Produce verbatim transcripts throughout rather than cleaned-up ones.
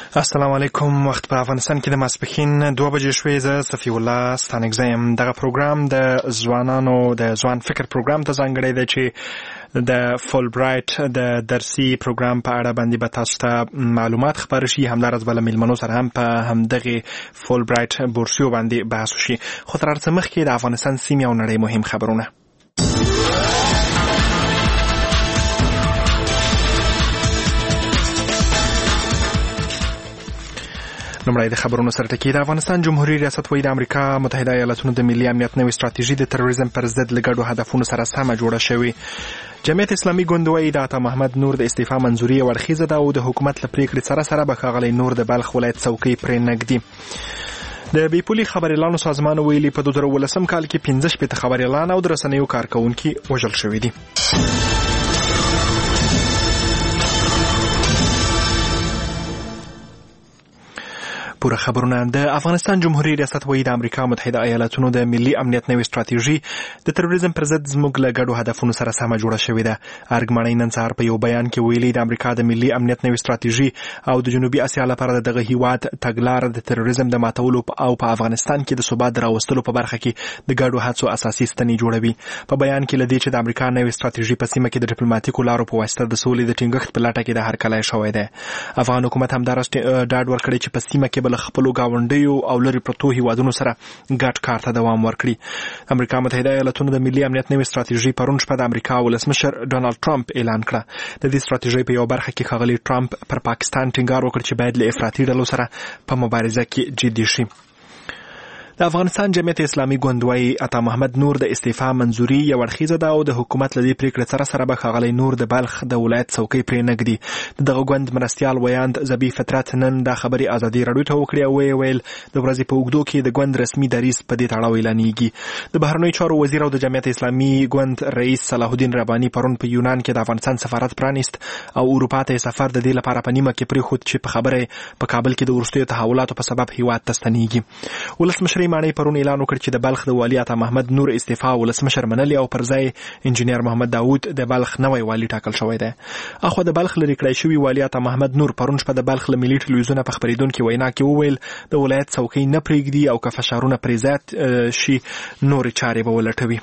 السلام علیکم. وخت په افغانستان کې د ماسپښین دوه بجې شوې. زه صفی الله ستانکزی یم. دغه پروګرام د ځوانانو د ځوان فکر پروګرام ته ځانګړی دی چې د فول برایټ د درسي پروګرام په اړه باندې به تاسو ته معلومات خپاره شي. همداراز به له میلمنو سره هم په همدغه فول برایټ بورسیو باندې بحث وشي. خو تر هر څه مخکې د افغانستان سیمې او نړۍ مهم خبرونه. لومړی د خبرونو سره ټکی. د افغانستان جمهوریت ریاست وایي د امریکا متحده ایالاتونو د ملي امنیت نوې ستراتیژي د تروریزم پر ضد له ګډو هدفونو سره سمه جوړه شوې. جمعیت اسلامي ګوند وایي د عطا محمد نور د استعفا منظوري ورخیزه ده او د حکومت له پریکړې سره سره به ښاغلی نور د بلخ ولایت څوکۍ پرې نږدي. د بیپولي خبریالانو سازمان ویلي په دوه زره اوولسم کال کې پنځه شپېته خبریالان او د رسنیو کارکوونکي وژل شوي دي. پوره خبرونه. د افغانستان جمهوریت ریاست وایي د امریکا متحده ایالاتونو د ملي امنیت نوې ستراتیژي د تروریزم پر ضد زموږ له ګډو هدفونو سره سمه جوړه شوې ده. ارګمنۍ نن سهار په یو بیان کې ویلي د امریکا د ملي امنیت نوې ستراتیژي او د جنوبي اسیا لپاره د دغه هیواد تګلاره د تروریزم د ماتولو او په افغانستان کې د ثبات راوستلو په برخه کې د ګډو هڅو اساسي ستنې جوړوي. په بیان کې لدی چې د امریکا نوې ستراتیژي په سیمه کې د ډیپلوماټیکو لارو په واسطه د سولې د ټینګښت په لټه کې د هرکلی شوی دی. افغان حکومت همداراز ډاډ ورکړی چې په سیمه کې به له خپلو ګاونډیو او لرې پرتو هیوادونو سره ګډ کار ته دوام ورکړي. امریکا متحده ایالاتونو د ملي امنیت نوې ستراتیژي پرون شپه د امریکا ولسمشر ډونالد ټرمپ اعلان کړه. د دې ستراتیژۍ په یو برخه کې ښاغلی ټرمپ پر پاکستان ټینګار وکړ چې باید له افراطي ډلو سره په مبارزه کې جدي شي. د افغانستان جمعیت اسلامي ګوند وایي عطا محمد نور د استعفا منظوري یو اړخیزه ده او د حکومت له دې پریکړې سره سره به ښاغلی نور د بلخ د ولایت څوکۍ پرې نږدي. د دغه ګوند مرستیال ویاند زبی فطرت نن دا خبرې ازادي راډیو ته وکړې او ویې ویل د ورځې په اوږدو کې د ګوند رسمي دریځ په دې تړاو اعلانېږي. د بهرنیو چارو وزیر او د جمعیت اسلامي ګوند رئیس صلاح الدین رباني پرون په یونان کې د افغانستان سفارت پرانیست او اروپا ته سفر د دې لپاره په نیمه کې پرېښود چې په خبره په کابل کې د وروستیو تحولاتو په سبب هیواد ته ستنېږي. ولسمشر ماڼۍ پرون اعلان وکړ چې د بلخ د والي عطا محمد نور استعفا ولسمشر منلي او پر ځای انجینیر محمد داوود د بلخ نوی والي ټاکل شوی دی. اخو د بلخ لرې کړی شوي والي عطا محمد نور پرون شپه د بلخ له ملي ټلویزیون په خپرېدونکې وینا کې وویل د ولایت څوکۍ نه پرېږدي او که فشارونه پرې زیات شي نورې چارې به ولټوي.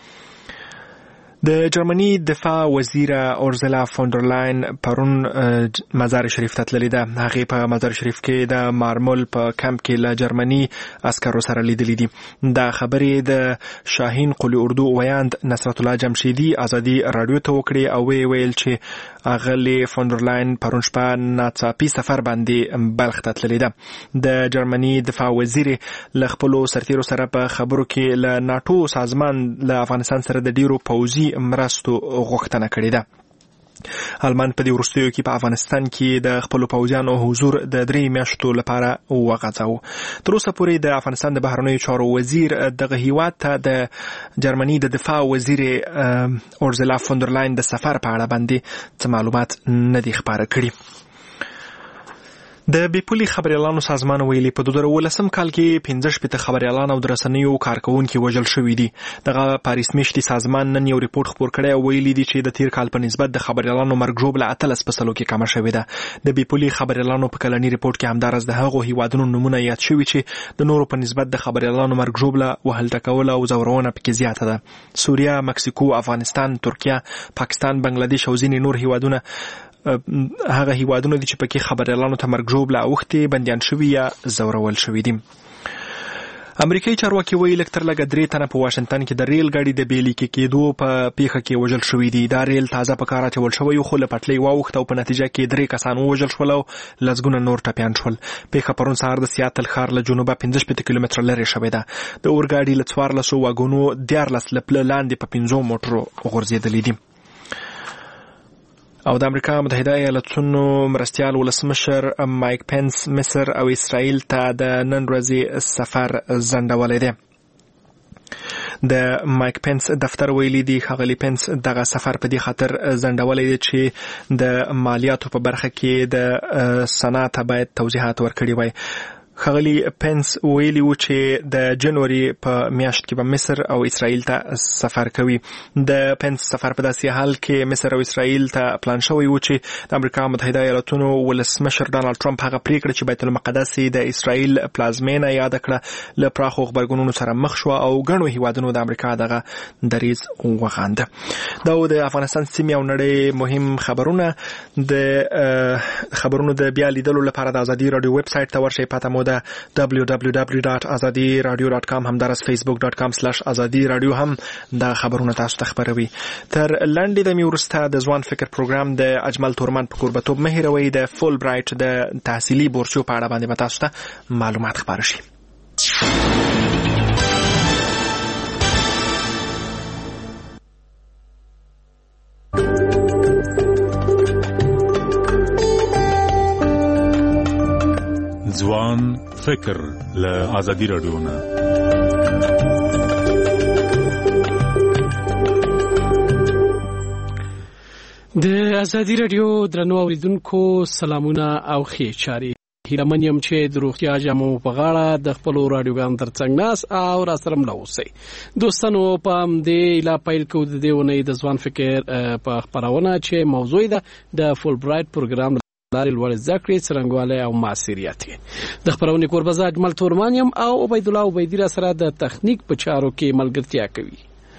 د جرمني دفاع وزیره اورزلا فوندرلاین پرون مزار شریف ته تللې ده. هغې په مزار شریف کې د مارمول په کمپ کې له جرمني عسکرو سره لیدلې دي. دا خبرې د شاهین قلی اردو ویاند نصرت الله جمشیدي ازادي راډیو ته وکړې او ویې ویل چې اغلې فوندرلاین پرون شپه ناڅاپي سفر باندې بلخ ته تللې ده. د جرمني دفاع وزیر له خپلو سرتیرو سره په خبرو کې له ناټو سازمان له افغانستان سره د ډیرو پوځي مرستو غوښتنه کړې ده. آلمان په دې وروستیو کې په افغانستان کې د خپلو پوځیانو حضور د درې میاشتو لپاره وغځاوه. تر اوسه پورې د افغانستان د بهرنیو چارو وزیر دغه هیواد ته د جرمني د دفاع وزیر اورزلا فوندرلاین د سفر په اړه باندې څه معلومات نه دي خپاره کړي. د بیپولي خبریالانو سازمان ویلي په دوه زره اوولسم کال کې پنځه شپېته خبریالان او د رسنیو کارکوونکي وژل شوي دي. دغه پاریس میاشتې سازمان نن یو ریپورت خپور کړی او ویلي دي چې د تیر کال په نسبت د خبریالانو مرګ ژوبله اتلس په سلو کې کمه شوې ده. د بیپولي خبریالانو په کلني ریپورت کې همداراز د هغو هیوادونو نومونه یاد شوي چې د نورو په نسبت د خبریالانو مرګ ژوبله وهل ټکول او ځورونه پکې زیاته ده. سوریه، مکسیکو، افغانستان، ترکیه، پاکستان، بنگلادیش او ځینې نور هیوادونه هغه هیوادونه دي چې پکې خبریالانو ته مرګ ژوبله اوښتې، بندیان شوي یا ځورول شوي دي. امریکایي چارواکي وایي لږ تر لږه درې تنه په واشنګټن کې د ریل ګاډي د بېلیکې کېدو په پیښه کې وژل شوي دي. دا ریل تازه په کار اچول شوی خو له پټلۍ واوښت او په نتیجه کې درې کسان ووژل شول او لسګونه نور ټپیان شول. پیښه پرون سهار د سیاتل ښار له جنوبه پنځه شپېته کیلومتره لرې شوې ده. د اورګاډي له څوارلسو واګونو دیارلس له پله لاندې په پنځو موټرو غورځېدلي دي. او د امریکا متحده ایالاتونو مرستیال ولسمشر مایک پنس مصر او اسرائیل ته د نن ورځې سفر ځنډولی دی. د مایک پنس دفتر ویلي دی ښاغلی پنس دغه سفر په دې خاطر ځنډولی دی چې د مالیاتو په برخه کې د صنعت باید توضیحات ورکړي وای. ښاغلي پنس ویلي و چې د جنوري په میاشت کې به مصر او اسرائیل ته سفر کوي. د پنس سفر په داسې حال کې مصر او اسرائیل ته پلان شوی و چې د امریکا متحده ایالاتونو ولسمشر ډانلډ ټرمپ هغه پریکړه چې بیت المقدس د اسرائیل پلازمینه یاد کړه له پراخو خبرګونونو سره مخ شو او ګڼو هیوادونو د امریکا دغه دریځ وغانده. دا د افغانستان سیمې او نړۍ مهم خبرونه. د خبرونو د بیا لیدلو لپاره د ازادي رادیو ویب سټ ته ورشئ. پته مو ده دبلیو دبلیو دبلیو ډاټ ازادي رادیو ډاټ کام، همدارس فیسبوک ډاټ کام سلاش ازادي رادیو هم دا خبرونه تاسو ته خبروي. تر لنډې دمې وروسته د ځوان فکر پروګرام د اجمل تورمن په کوربتوب مه هېروئ. د فول برایټ د تحصیلي بورسیو په اړه باندې به تاسو ته معلومات خپاره شي. ځوان فکر له ازادي رادیو نه. د ازادي رادیو درنو اوریدونکو سلامونه او ښې چاري. هیله من یم چې د روغتیا جامو په غاړه د خپل رادیوګان ترڅنګ ناس او را سره مل اوسئ. دوستانو په دې لا پیل کو د دیونې د ځوان فکر په خبرونه چې موضوع ده د فول برایټ پروګرام لارې لوړ زده کړې څرنګوالی او معاصریت. د خبرونې کوربه اجمل تورمان یم او عبید الله عبیدی را سره د تخنیک په چارو کې ملګرتیا کوي.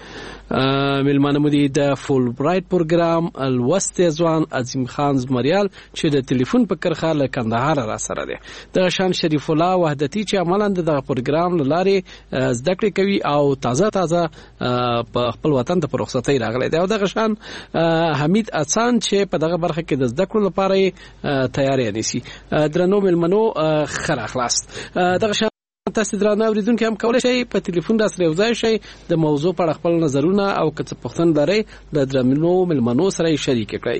ملمانه مو دي د فول برایټ پروګرام الوسته ځوان عظیم خان زمریال چې د ټلیفون په کرخه له کندهار را سره دی. د شان شریف الله وحدتی چې عملاً د پروګرام لارې زده کړې کوي او تازه تازه په خپل وطن ته په رخصتۍ راغلی دی. او د شان حمید احسان چې په دغه برخه کې د زده کړو لپاره تیاری نیسي. درنو ملمنو خره خلاص دغه شان تاسو درنه اوریدونکو هم کولای شئ په ټلیفون را سره وځای شئ د موضوع په اړه خپل نظرونه او کڅ پوښتنه لرئ د درمنو ملمنو سره شریک کړئ.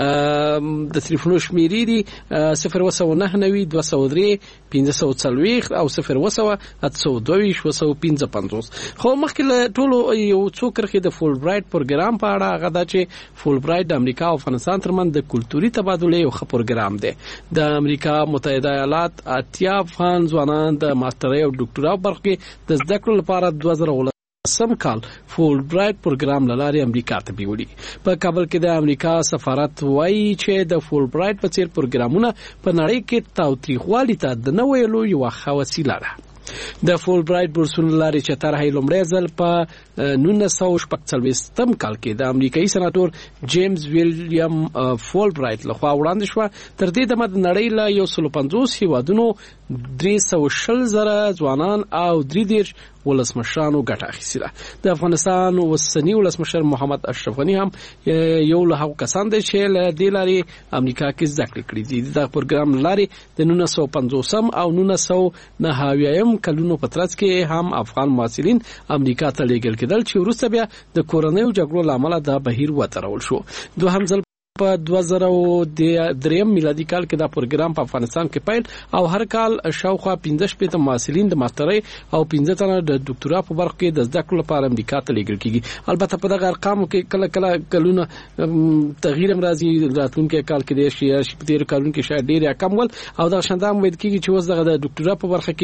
د ټلیفون شمیرې دي صفر وسو نه نوي دوه سو درې پنځه سو څلوېښت او صفر وسو اته سو دوه وسو پنځه پنځوس. خو مخکې له ټولو یو څو کرښې د فول برایټ پروګرام په اړه هغه دا چې فول برایټ د امریکا او افغانستان ترمنځ د کلتوري تبادله یو ښه پروګرام دی. د امریکا متحده ایالات اتیا افغان ځوانان د ماستر او ډاکټرا برخه د زده کړو لپاره دوه زره ولسم کال فول برایټ پروګرام لاري امریکا ته بیولي. په کابل کې د امریکا سفارت وایي چې د فول برایټ په څیر پروګرامونه په نړۍ کې تاوتریخوالي ته د نه ویلو یو ښه وسیله ده. د فول برایټ بورسونو لاري چې طرحه لومړی ځل په نولس سوه شپږ څلوېښتم کال کې د امریکایي سناتور جیمز ویلیام فول برایټ لخوا وړاندې شوه. تر دې دمه د نړۍ له یو سل پنځوس هیوادونو درې سوه شل زره ځوانان او درې دېرش ولسمشرانو ګټه اخیستله. د افغانستان اوسنی ولسمشر محمد اشرف غني هم یو له هغو کسان دی چې له دې لارې امریکا کې زده کړې کړې دي. د پروګرام لارې د نولس سوه پنځوسم او نولس سوه نهه اویایم کلونو په ترڅ کې هم افغان محصلین امریکا ته لیږل کېدل چې وروسته بیا د کورنیو جګړو له امله دا بهیر وترول شو. دوهم ځل په دوه زره دریم میلادي کال کې دا پروګرام په افغانستان کې پیل او هر کال شاوخوا پنځه شپېته محصلین د ماسترۍ او پنځه تنه د ډاکټرا په برخه کې د زده کړو لپاره امریکا ته لیږل کیږي. البته په دغه ارقامو کې کله کله کلونه تغییر هم راځي. راتلونکي کال کې د شي په تیر کالونو کې شاید ډیر کم ول او دا شاندام وید کیږي چې اوس دغه د ډاکټرا په برخه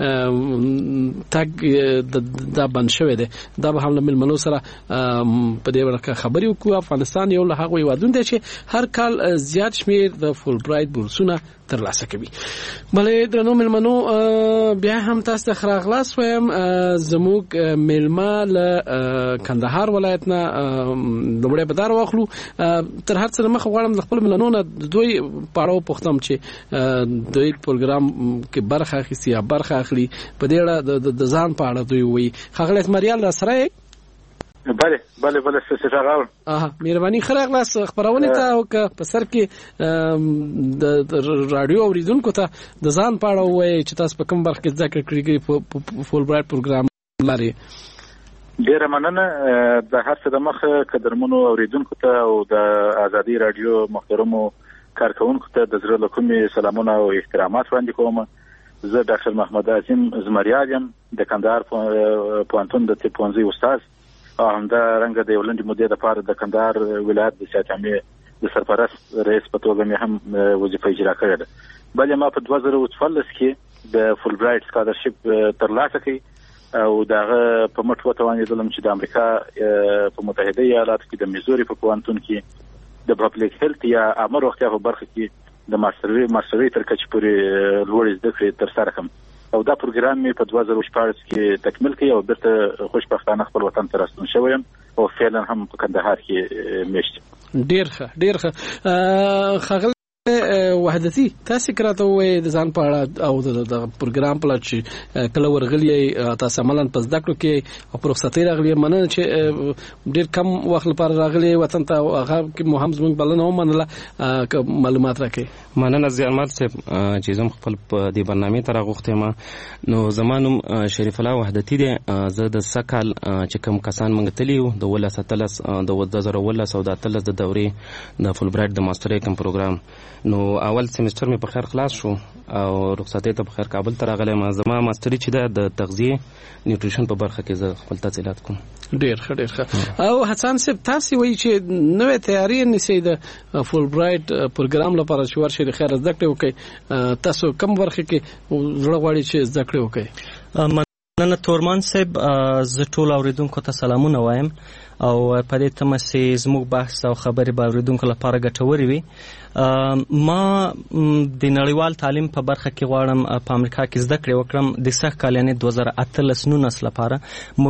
کې تاګ دا بند شوی دی. دا به هم له ملمنو سره په دې برخه خبرې وکړو. افغانستان یو له هغو هیوادونو دی چې هر کال زیات شمیر د فول برایټ بورسونه ترلاسه کوي. بلې درنو ملمنو بیا هم تاسو ته خراغلاس وایم. زموږ ملما له کندهار ولایت نه لومړی بدار واخلو. تر هر څه مخ غواړم د خپل ملمنو نه دوی پاړو پختم چې دوی پروګرام کې برخه اخیستي یا برخه اخلي په دې اړه د ځان په اړه دوی وایي. ښاغلی اسماعیل را سره بله بله بله څه راغل. اها مهرباني خره خلاص خبرونه ته او په سر کې د رادیو اوریدونکو ته د ځان پاړه وای چې تاسو په کوم برخه کې ذکر کړی په فول برایټ پروګرام لري. ډیره مننه د هر څه د مخه قدرمنو اوریدونکو ته او د ازادي رادیو محترمو کارکونکو ته د زړه له کومې سلامونه او احترامات وړاندې کوم. زه ډاکټر محمد عظیم زمریال یم د کندهار پوهنتون د طب پوهنځي استاد او همدا رنګه د ولندې مودې لپاره د کندهار ولایت د سیاحت عامې د سرپرست رئیس په توګه مې هم وظیفه اجرا کړې ده. بلې ما په دوه زره څوارلس کې د فول برایټ سکالرشپ ترلاسه کړ او دغه په مټ وتوانېدلم چې د امریکا په متحده ایالاتو کې د میزوري په پوهنتون کې د پبلک هیلث یا عامه روغتیا په برخه کې د ماستري ماستري تر کچې پورې لوړې زده کړې ترسره کړم او دا پروګرام مې په دوه زره شپاړس کې تکمیل کړ او بیرته خوشبختانه خپل وطن ته راستون شوم او فعلا هم په کندهار کې میشت. ډیر ښه ډیر ښه خغل وحدتي تاسو کراته وې د ځان په اړه او د پروګرام په لټ کله ورغلی تاسو عملاً پس دکړو کې او پروسته راغلی مننه چې ډیر کم وخت لپاره راغلی وطن ته هغه کې مو هم زموږ بلنه ومنله معلومات راکې. مننه زیانمل صاحب چې زم خپل په دې برنامه ته راغوښته ما نو زمانم شریف الله وحدتي دی. زه د سکال چې کوم کسان منګ تلیو د ولا ستلس د دوه زره ولس او د تلس د دورې د فول برایټ د ماستر کم پروګرام نو اول سیمستر مې په خیر خلاص شو او رخصتۍ ته په خیر کابل ته راغلم. زما ماستري چې ده د تغذیه نیوټریشن په برخه کې زه خپل تحصیلات کوم. ډیر ښه ډیر ښه. او حسن صاحب تاسو وایي چې نوې تیاری نشي د فول برایټ پروګرام لپاره چې ورشي د خیر زده کړې وکړي تاسو کوم برخه کې زړه غواړي چې زده کړې وکړي؟ مننه تورمان صاحب زه ټول اوریدونکو ته سلامونه وایم او په دې تمه چې زموږ بحث او خبرې به اوریدونکو لپاره ګټورې وي. ما د نړیوال تعلیم په برخه کې غواړم په امریکا کې زده کړې وکړم د سخت کال یعنې دوه زره اتلس نولس لپاره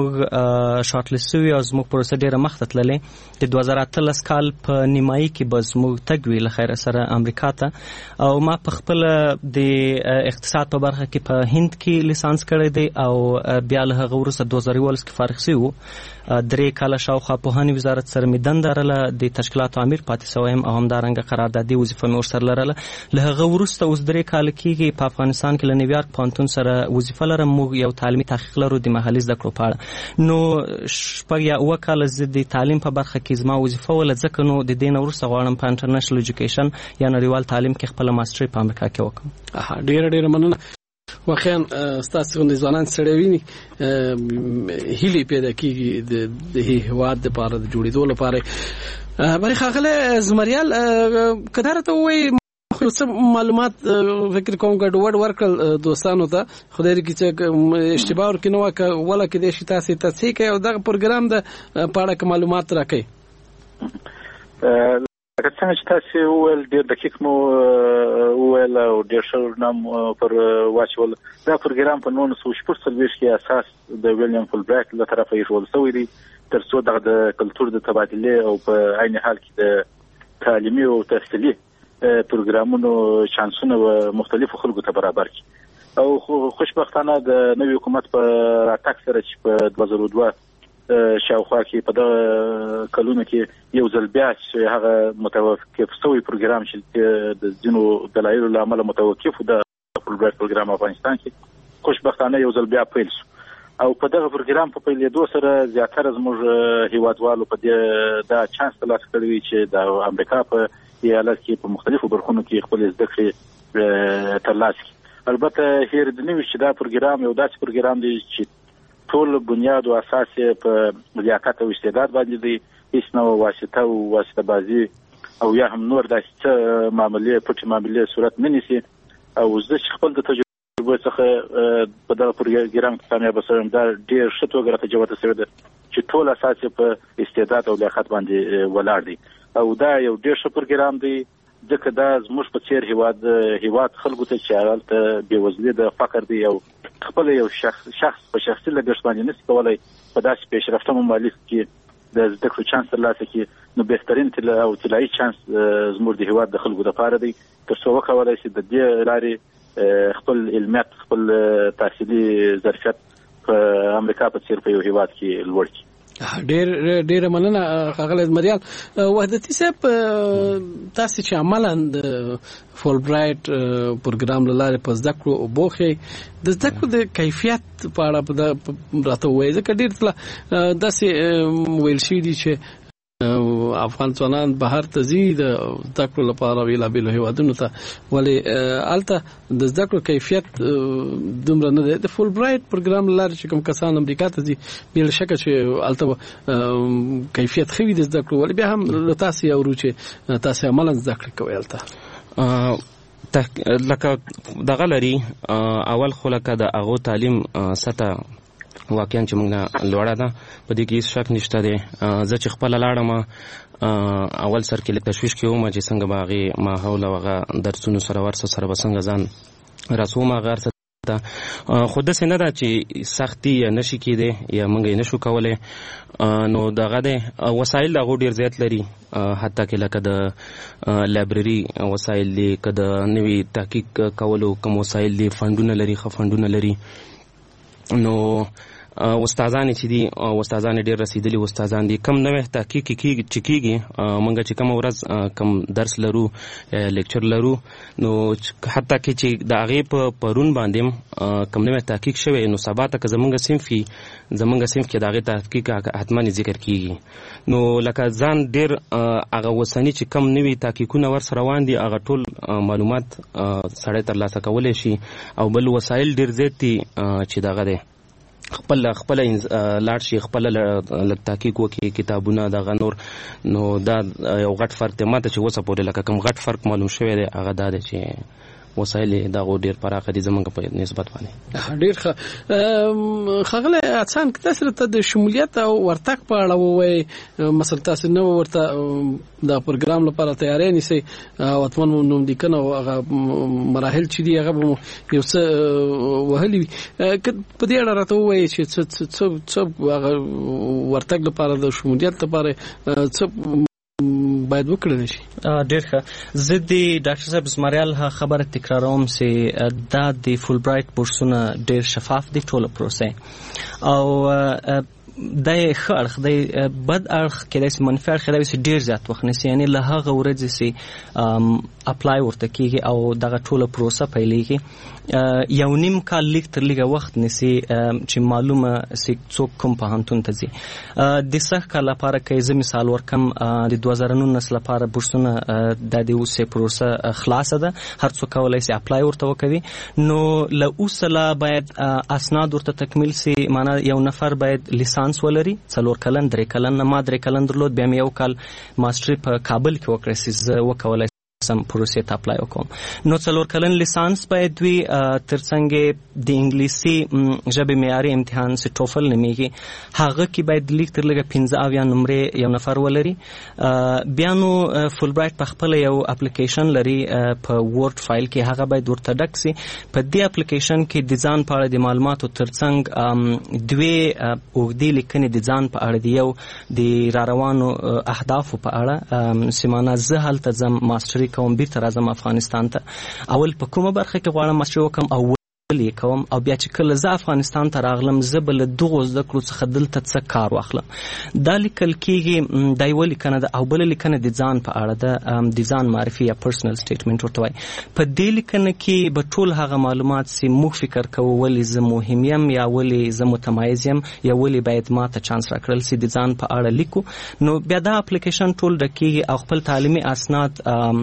موږ شارټ لیست شوي او زموږ پروسه ډېره مخته تللې. د دوه زره اتلس کال په نیمایي کې به زموږ تګ وي له خیره سره امریکا ته او ما په خپله د اقتصاد په برخه کې په هند کې لیسانس کړی دی او بیا له هغه وروسته دوه زره یولس کې فارغ شوی وو. درې کاله شاوخوا پوهنې وزارت سره مې دنده لرله د تشکیلاتو امیر پاتې شوی یم او همدارنګه قراردادي وظیفه مې ورسره لرله. له هغه وروسته اوس درې کاله کېږي په افغانستان کې له نیویارک پوهنتون سره وظیفه لرم. موږ یو تعلیمي تحقیق لرو د محلي زده کړو په اړه. نو شپږ یا اووه کاله زه د تعلیم په برخه کې زما وظیفه وله ځکه نو د دې نه وروسته غواړم په انټرنیشنل ایجوکیشن یا نړیوال تعلیم کې خپله ماسټري په امریکا کې وکړم. ډېره ډېره مننه. واقعا ستاسو د ځوانان سره ویني هیلې پیدا کیږي د هیواد لپاره د جوړېدو لپاره. بری خاغله زمریال کدار ته وې خو څه معلومات فکر کوم ګډوډ ورکړل دوستانو ته خدای دې چې اشتباه ورکړي نو ولا کې د شي تاسو تصحیح کوي او دغه پروګرام د پاړه معلومات راکړي. لکه څنګه چې تاسو وویل ډېر دقیق مو وویل او ډېر ښه نام پر واچول. دا پروګرام په نولس سوه شپږ څلوېښت کې اساس د ویلیام فول برایټ له طرفه ایښودل شوی دی تر څو دغه د کلتور د تبادلې او په عین حال کې د تعلیمي او تحصیلي پروګرامونو چانسونه مختلفو خلکو ته برابر کړي. او خوشبختانه د نوي حکومت په راتګ سره چې په دوه زره دوه شاوخوا کې په دغه کلونو کې یو ځل بیا چې هغه متوقف شوی پروګرام چې د ځینو دلایلو له امله متوقف و د فول برایټ پروګرام افغانستان کې خوشبختانه یو ځل بیا پیل شو او په دغه پروګرام په پیلېدو سره زیاتره زموږ هیوادوالو په دې دا چانس ترلاسه کړی وي چې د امریکا په ایالت کې په مختلفو برخونو کې خپل زده کړې ترلاسه کړي. البته هیر د نوي چې دا پروګرام یو داسې پروګرام دی چې ټول بنیاد او اساس په لیاقت او استعداد باندې دی. هیڅ نوع واسطه او واسطه بازی او یا هم نور داسې معاملې پټې معاملې صورت نه نیسي. او زه چې خپل د تجربه څخه په دغه پروګرام کې کامیابه شوم دا ډېر ښه توګه راته جوته شوې ده چې ټول اساس په استعداد او لیاقت باندې ولاړ دی او دا یو ډېر ښه پروګرام دی ځکه دا زموږ په څیر هیواد هیواد خلکو ته چې هلته بېوزلي د فقر دی او خپل یو شخص شخص په شخصي لګښت باندې نشي کولی په داسې پیشرفته ممالک کې د زده کړو چانس ترلاسه کړي نو بهترین او طلایي چانس زموږ د هیواد د خلکو لپاره دی تر څو وکولی شي د دې لارې خپل علمیت خپل تحصیلي ظرفیت په امریکا په څیر په یو هیواد کې لوړ کړي. ډېر ډېر مننه ښاغلی زمریال. وحدتي صاحب تاسو چې عملاً د فول برایټ پروګرام له لارې په زده کړو بوخې د زده کړو د کیفیت په اړه راته ووایئ ځکه ډېر داسې ویل شوي دي چې افغان ځوانان بهر ته ځي د زده کړو لپاره بیلابیلو هیوادونو ته، ولې هلته د زده کړو کیفیت دومره نه دی. د فول برایټ پروګرام له لارې چې کوم کسان امریکا ته ځي بې له شکه چې هلته کیفیت ښه وي د زده کړو، ولې بیا هم له تاسې اورو چې تاسې عملا زده کړې کوئ هلته. لکه دغه لري اول خو لکه د هغو تعلیم سطح واقعا چې موږ نه لوړه ده، په دې کې هیڅ شک نشته دی. زه چې خپله لاړم اول سر کې لږ تشویش کې وم چې څنګه به هغې ماحول او هغه درسونو سره ورسه سره به څنګه ځان رسوم هغه هر څه ته، خو داسې نه ده چې سختي یا نشي کېدی یا موږ یې نشو کولی. نو دغه دی وسایل د هغو ډېر زیات لري، حتی کې لکه د لایبرري وسایل دي، که د نوي تحقیق کولو کوم وسایل دي، فنډونه لري، ښه فنډونه لري. نو استادان چې دي استادان ډېر رسیدلي استادان دي. کم نوې تحقیق کېږي چې کېږي موږ چې کومه ورځ کم درس لرو لیکچر لرو، نو حتی کې چې د هغې په پرون باندې کم نوې تحقیق شوی، نو سبا ته که زمونږ صنف وي زمونږ صنف کې د هغې تحقیق حتما ذکر کېږي. نو لکه ځان ډېر هغه اوسني چې کم نوي تحقیقونه ورسره روان دي هغه ټول معلومات سړی ترلاسه کولی شي. او بل وسایل ډېر زیات دي چې دغه دی خپل خپل لاړ شي، خپل لږ تحقیق وکړي، کتابونه دغه نور. نو دا یو غټ فرق دی ماته چې اوسه پورې لکه کوم غټ فرق معلوم شوی دی هغه دا دی چې وسایل دغه ډېر پراخه دي زموږ په نسبت باندې. ډېر ښه. ښاغلی احسان، که تاسو راته د شمولیت او ورتګ په اړه ووایئ، مثلا تاسو نه ورته د پروګرام لپاره تیاری نیسئ، وطن مو نوملیکنه او هغه مراحل چې دي هغه به مو یو څه وهلي وي، که په دې اړه راته ووایئ چې څه څه هغه ورتګ لپاره د شمولیت لپاره څه باید وکړل شي. ډېر ښه. زه د ډاکټر صاحب زمریال خبره تکراروم چې دا د فول برایټ بورسونه ډېر شفاف دي ټوله پروسه، او دا یې ښه اړخ دی. بد اړخ کېدای شي منفي اړخ کېدای شي ډېر زیات وخت نیسي، یعنې له هغه ورځې چې اپلای ورته کېږي او دغه ټوله پروسه پیلېږي یو نیم کال لیک تر لیږه وخت نیسي چې معلومه سي څوک کوم پوهنتون ته ځي. د سږ کال لپاره که زه مثال ورکم د دوه زره نولس لپاره بورسونه د دې اوسې پروسه خلاصه ده، هر څوک کولی سي اپلای ورته وکوي. نو له اوسه لا باید اسناد ورته تکمیل سي، معنا یو نفر باید لیسانس ولري څلور کلن درې کلن، ما درې کلن درلود، بیا مې یو کال ماسټري په کابل کې وکړی چې زه وکولی سم پروسې ته اپلای وکوم. نو څلور کلن لیسانس باید وي، ترڅنګ د انګلیسي ژبې معیاري امتحان چې ټوفل نومیږي هغه کې باید لیک تر لږه پنځه اویا نمرې یو نفر ولري. بیا نو فول برایټ په خپله یو اپلیکیشن لري په ورډ فایل کې، هغه باید ورته ډک سي. په دې اپلیکیشن کې د ځان په اړه د معلوماتو ترڅنګ دوې اوږدې لیکنې د ځان په اړه دي، یو د راروانو اهدافو په اړه چې معنا زه هلته ځم ماسټري کوم، بیرته راځم افغانستان ته، اول په کومه برخه کې غواړم ماسټري وکړم او ولې کوم، او بیا چې کله زه افغانستان ته راغلم زه به له دغو زده کړو څخه دلته څه کار واخلم. دا لیکل کېږي، دا یوه لیکنه ده. او بله لیکنه د ځان په اړه ده، د ځان معرفي یا پرسنل سټیټمنټ ورته وایي. په دې لیکنه کې به ټول هغه معلومات چې موږ فکر کوو ولې زه مهم یم یا ولې زه متمایز یم یا ولې باید ما ته چانس راکړل سي د ځان په اړه لیکو. نو بیا دا اپلیکیشن ټول ډکېږي او خپل تعلیمي اسناد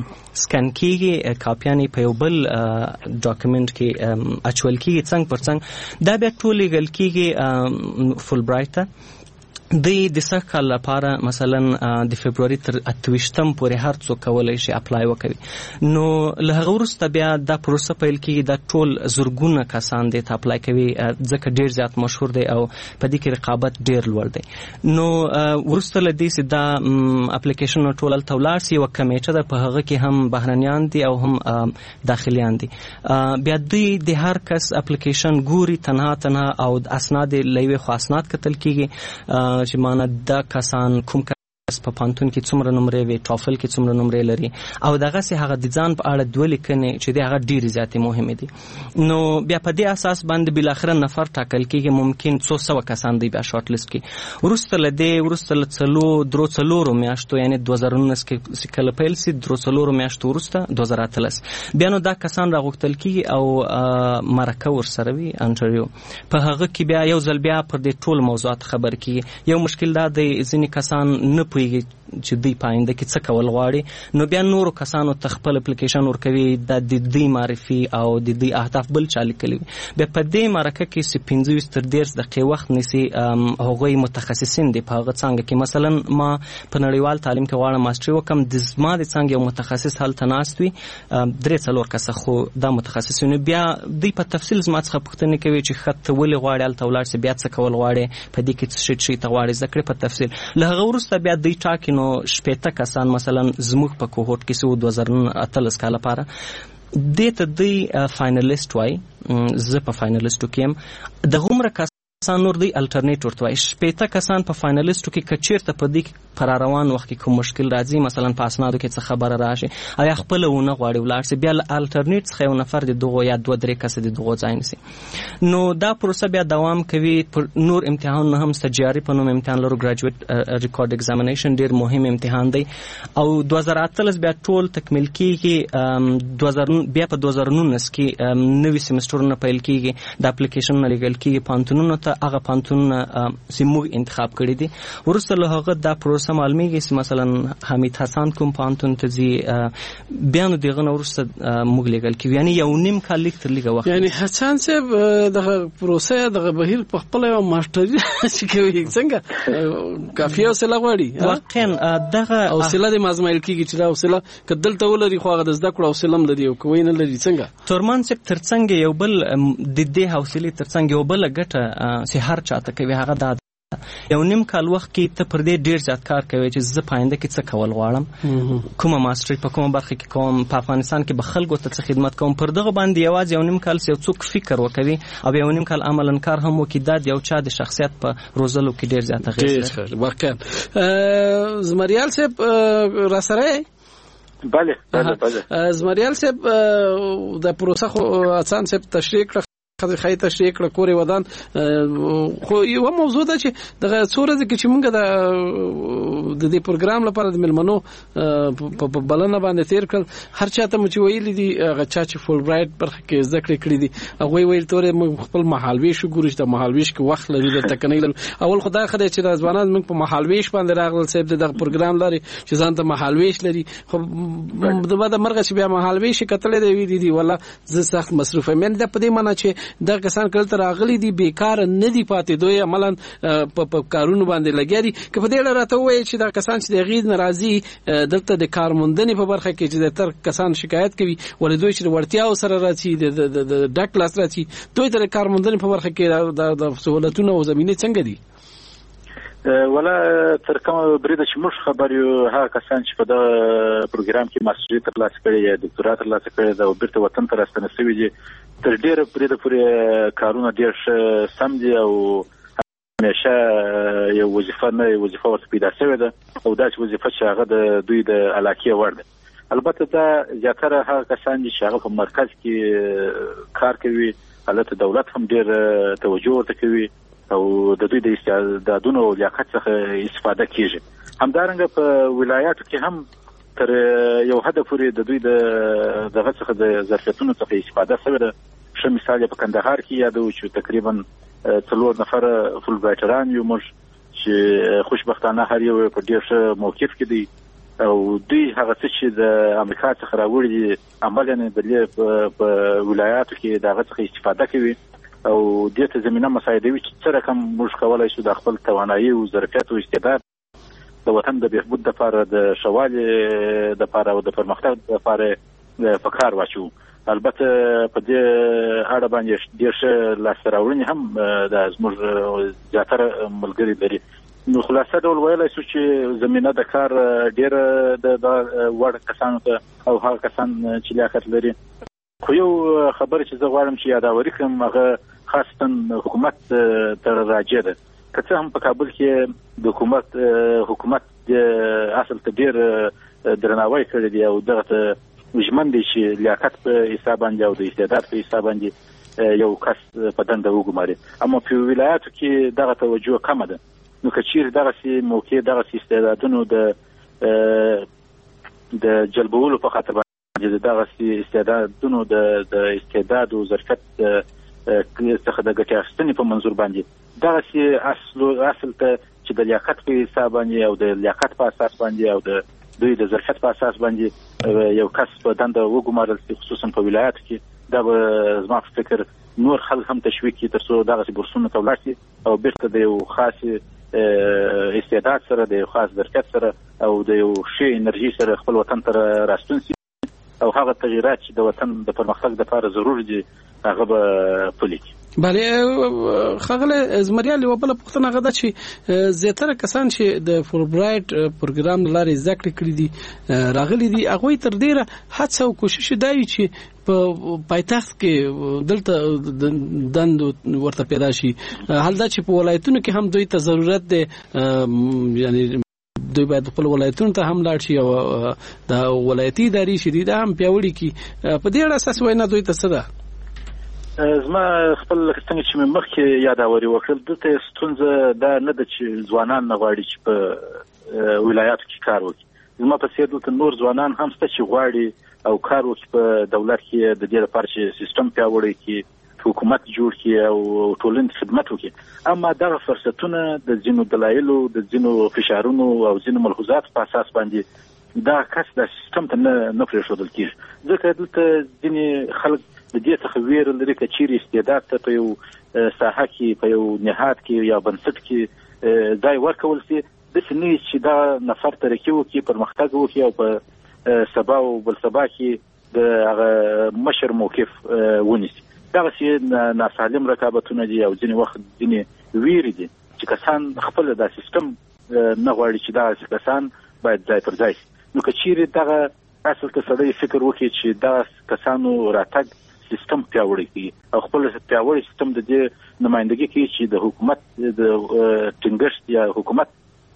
سکن کېږي، کاپیانې په یو بل ډاکومنټ کې اچول کېږي څنګ پر څنګ. دا بیا ټول لیږل کېږي فول برایټ ته. دوی د سږ کال لپاره مثلا د فبروري تر اتهویشتم پورې هر څوک کولی شي اپلای وکوي. نو له هغه وروسته بیا دا پروسه پیل کېږي، دا ټول زرګونه کسان دې ته اپلای کوي ځکه ډېر زیات مشهور دی او په دې کې رقابت ډېر لوړ دی. نو وروسته له دې چې دا اپلیکیشنونه ټول هلته ولاړ سي، یوه کمیټه ده په هغه کې هم بهرنیان دي او هم داخلیان دي. بیا دوی د هر کس اپلیکیشن ګوري تنها تنها او اسناد له یوې خوا اسناد کتل کېږي چې معنا دا کسان کوم په پانتون کې څومره نمرې وي، ټافل کې څومره نمرې لري، او دغسې هغه د ځان په اړه دوه لیکنې چې دی هغه ډېرې زیاتې مهمې دي. نو بیا په دې اساس باندې بالاخره نفر ټاکل کېږي، ممکن څو سوه کسان دی بیا شارټ لیست کې. وروسته له دې وروسته له څلو درو څلورو میاشتو یعنې دوه زره نولس کې کله پیل سي، درو څلورو میاشتو وروسته دوه زره اتلس بیا نو دا کسان راغوښتل کېږي او مرکه ورسره وي انټرویو. په هغه کې بیا یو ځل بیا پر دې ټول موضوعات خبر کېږي. یو مشکل دا دی ځینې کسان نه پوهېږي چې دوی په آینده کې څه کول غواړي نو بیا نورو کسانو ته خپل اپلیکیشن ورکوي د دوی معرفي او د دوی اهداف بل چا لیکلي وي. بیا په دې مرکه کې چې پنځه ویشت تر دېرش دقیقې وخت نیسي هغوی متخصصین دي په هغه څانګه کې. مثلا ما په نړیوال تعلیم کې غواړم ماسټري وکړم، د زما د څانګې یو متخصص هلته ناست وي درې څلور کسه، خو دا متخصصین بیا دوی په تفصیل زما څخه پوښتنې کوي چې ښه ته ولې غواړې هلته ولاړ شې، بیا څه کول غواړې، په دې کې څه شی شي ته غواړې زده کړې په تفصیل. له هغه وروسته بیا دوی ټاکي نو شپېته کسان مثلا زموږ په کوهوټ کې څه دوه زره اتلس کاله لپاره دې ته دوی فاینلیسټ وایي. زه په فاینلیسټو کې یم. د هومره کسان نور دوی الټرنیټ ورته وایي. شپېته کسان په فاینلیسټو کې که چېرته په دې په را روان وخت کې کوم مشکل راځي، مثلا په اسنادو کې څه خبره راشي او یا خپله ونه غواړي ولاړ شي، بیا له الټرنیټ څخه یو نفر د دغو یا دوه درې کسه د دغو ځای نیسي. نو دا پروسه بیا دوام کوي. پر نور امتحانونه هم سجاري په نوم امتحان لرو، ګراجویټ ریکارډ ایگزامینیشن، ډېر مهم امتحان دی او دوه زره اتلس بیا ټول تکمیل کېږي. بیا په دوه زره نولس کې نوي سیمسټرونه پیل کېږي، د اپلیکیشنونه لیږل کېږي پوهنتونونو ته، هغه پوهنتونونه چې موږ انتخاب کړي دي. وروسته له هغه دا پروسه معلومیږي چې مثلا حمید حسن کوم پوهنتون ته ځي، بیا نو دغه نه وروسته موږ لیږل کېږو، یعنې یو نیم کال لیک تر لیږه وخت. یعنې حسن صاحب دغه پروسه دغه بهیر په خپله یوه ماسټري چې کوي څنګه کافي حوصله غواړي؟ واقعا دغه حوصله دې ازمایل کېږي چې دا حوصله که دلته ولري خو هغه د زده کړو حوصله هم لري او که ویې نه لري څنګه؟ تورمان صاحب تر څنګ یو بل د دې حوصلې تر څنګ یو بله ګټه چې هر چاته کوي هغه دا یو نیم کال وخت کې ته پر دې ډېر زیات کار کوي چې زه په آینده کې څه کول غواړم، کومه ماسټري په کومه برخه کې کوم، په افغانستان کې به خلکو ته څه خدمت کوم. پر دغه باندې یوازې یو نیم کال یو څوک فکر وکوي او یو نیم کال عملاً کار هم وکړي، دا د یو چا د شخصیت په روزلو کې ډېر زیات اغېز لري. واقعا زمریال صاحب را سره بله بله بله زمریال صاحب د پروسه خو حسن صاحب تشریح کړه، خدای تشریح کړه کورې ودان، خو یو موضوع ده چې دغه څو ورځې کې چې موږ د د دې پروګرام لپاره د مېلمنو په بلنه باندې تیر کړل، هر چا ته مو چې ویلي دي هغه چا چې فول برایټ برخه کې زده کړې کړي دي هغوی ویل تورې موږ خپل مهالویش وګورو چې د مهالویش کې وخت لري دلته که نه لرو. اول خدای خدای چې د ځوانان موږ په مهالویش باندې راغلل صاحب دغه پروګرام لري چې ځان ته مهالویش لري، خو د بعد مرغه چې بیا مهالویش کتلې دی ویلي دي ولا زه سخت مصروف یم. دا په دې معنی چې دا کسان کله تر راغلي دي بیکار نه دي پاتې، دوی عملاً په کارونو باندې لګیا دي. که په دې اړه راته ووایي چې دا کسان چې د هغې ناراضي دلته د کارموندنې په برخه کې چې د تر کسان شکایت کوي ولې دوی چې د وړتیاو سره راځي د ډک لاس راځي، دوی ته د کارموندنې په برخه کې د سهولتونو او زمینې څنګه دي؟ ولا تر کومه بریده چې موږ خبر یو هغه کسان چې په دا پروګرام کې ماستري ترلاسه کړي یا ډاکټرا ترلاسه کړي دا او بیرته وطن ته راستنه شوي دي، تر ډېره بریده پورې کارونه ډېر ښه سم دي او همیشه یو وظیفه نه وظیفه ورته پیدا شوې ده او دا چې وظیفه چې هغه د دوی د علاقې وړ ده. البته دا زیاتره هغه کسان دي چې هغه په مرکز کې کار کوي، البته دولت هم ډېر توجه ورته کوي او د دوی د استعدادونو او لیاقت څخه استفاده کیږي. همدارنګه په ولایاتو کې هم تر یو حد پورې د دوی د دغه څخه د ظرفیتونو څخه استفاده شوې ده. ښه مثال یې په کندهار کې یادوو چې تقریبا څلور نفره فول برایټران یو موږ چې خوشبختانه هر یو په ډېر ښه موقف کې دی او دوی هغه څه چې د امریکا څخه راوړي دي عملاً د دې په ولایاتو کې د هغه څخه استفاده کوي او دې ته زمینه مساعدوي چې څه رقم موږ کولی شو د خپل توانایي او ظرفیت او استعداد د وطن د بهبود دپاره د ښه والي دپاره او د پرمختګ دپاره په کار واچوو. البته په دې اړه باندې ډېر ښه لاسته راوړنې هم د زموږ زیاتره ملګري لري. نو خلاصه ډول ویلی شو چې زمینه د کار ډېره د وړ کسانو ته او هغه کسان چې لیاقت لري. خو یو خبره چې زه غواړم چې یاداوري کړم هغه خاصتا حکومت ته راجع ده. که څه هم په کابل کې د حکومت حکومت د اصل ته ډېر درناوی کړی دی او دغه ته ژمن دی چې لیاقت په حساب باندې او د استعداد په حساب باندې یو کس په دنده وګماري، اما په ولایاتو کې دغه توجه کمه ده. نو که چیرې دغسې موقع دغسې استعدادونو د د جلبولو په خاطر باندې دغسې استعدادونو د استعداد او ظرفیت څخه د ګټې اخیستنې په منظور باندې دغسې اصل اصل ته چې د لیاقت په حساب باندې او د لیاقت په اساس باندې او د دوی د ظرفیت په اساس باندې یو کس په دنده وګمارل شي، خصوصا په ولایت کې، دا به زما په فکر نور خلک هم تشویق کړي تر څو دغه بورسونه ته ولاړ شي او بیرته د یو خاص استعداد سره، د یو خاص ظرفیت سره او د یو ښه انرژي سره خپل وطن ته راستون شي او هغه تغییرات چې د وطن د پرمختګ لپاره ضروري دي هغه به پلي کړي. بله خغله زمریال یو بل پښتنه غدا چې زیاتره کسان چې د فولبرایټ پروګرام لاري ذکر کړی دي راغلي دي، هغه تر ډیره هڅه او کوشش دی چې په پایتخت کې دلته دند ورته پیدا شي. حال دا چې په ولایتونو کې هم دوی ته ضرورت دی، یعنی دوی باید خپل ولایتونو ته هم لاړ شي او د ولایتي ادارې شدیده هم پیاوړي کی. په دې اړه اساس وینا دوی ته څه ده؟ زما خپل څنګه چې مخکې یاداوري وکړل، دلته ستونزه دا نه ده چې ځوانان نه غواړي چې په ولایاتو کې کار وکړي. زما په څیر دلته نور ځوانان هم شته چې غواړي او کار وکړي په دولت کې، د دې لپاره چې سیستم پیاوړی کړي، حکومت جوړ کړي او ټولنې خدمت وکړي. اما دغه فرصتونه د ځینو دلایلو، د ځینو فشارونو او ځینو ملحوظات په اساس باندې دا کس د سیستم ته نه نه پرېښودل کېږي. ځکه دلته ځینې خلک د دې څخه ویره لري چې چیرې استعداد ته په یو ساحه کې، په یو نهاد کې یا بنسټ کې ځای ورکول شي، داسې نه چې دا نفر ترقي وکړي، پرمختګ وکړي او په سبا او بل سبا کې د هغه مشر موقف ونیسي. دغسې ناسالم رقابتونه دي او ځینې وخت ځینې ویرې دي چې کسان خپل دا سیستم نه غواړي چې دغسې کسان باید ځای پر ځای شي. نو که چیرې دغه اصل کې سړی فکر وکړي چې دغه کسانو راتګ سیستم پیاوړی کړي او خپل پیاوړی سیستم د دې نمائندګي کوي چې د حکومت د ټینګښت یا حکومت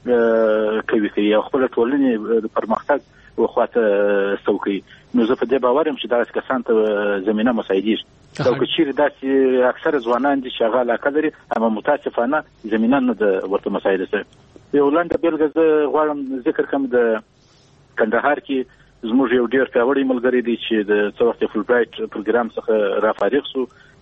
کوي کوي او خپل ټولنې د پرمختګ وخواته سوکي، نو زه په دې باور یم چې دا کسان ته زمينه مساعدېږي. او که چیرې داسې اکثر ځوانان دي چې هغه علاقه لري اما متاسفانه زمينه نه ده ورته مساعده شوې. یو لنډه بېلګه زه غواړم ذکر کوم، د کندهار کې زموږ یو ډېر پیاوړی ملګری دی چې د څه وخت فولبرایټ پروګرام څخه را فارغ شو،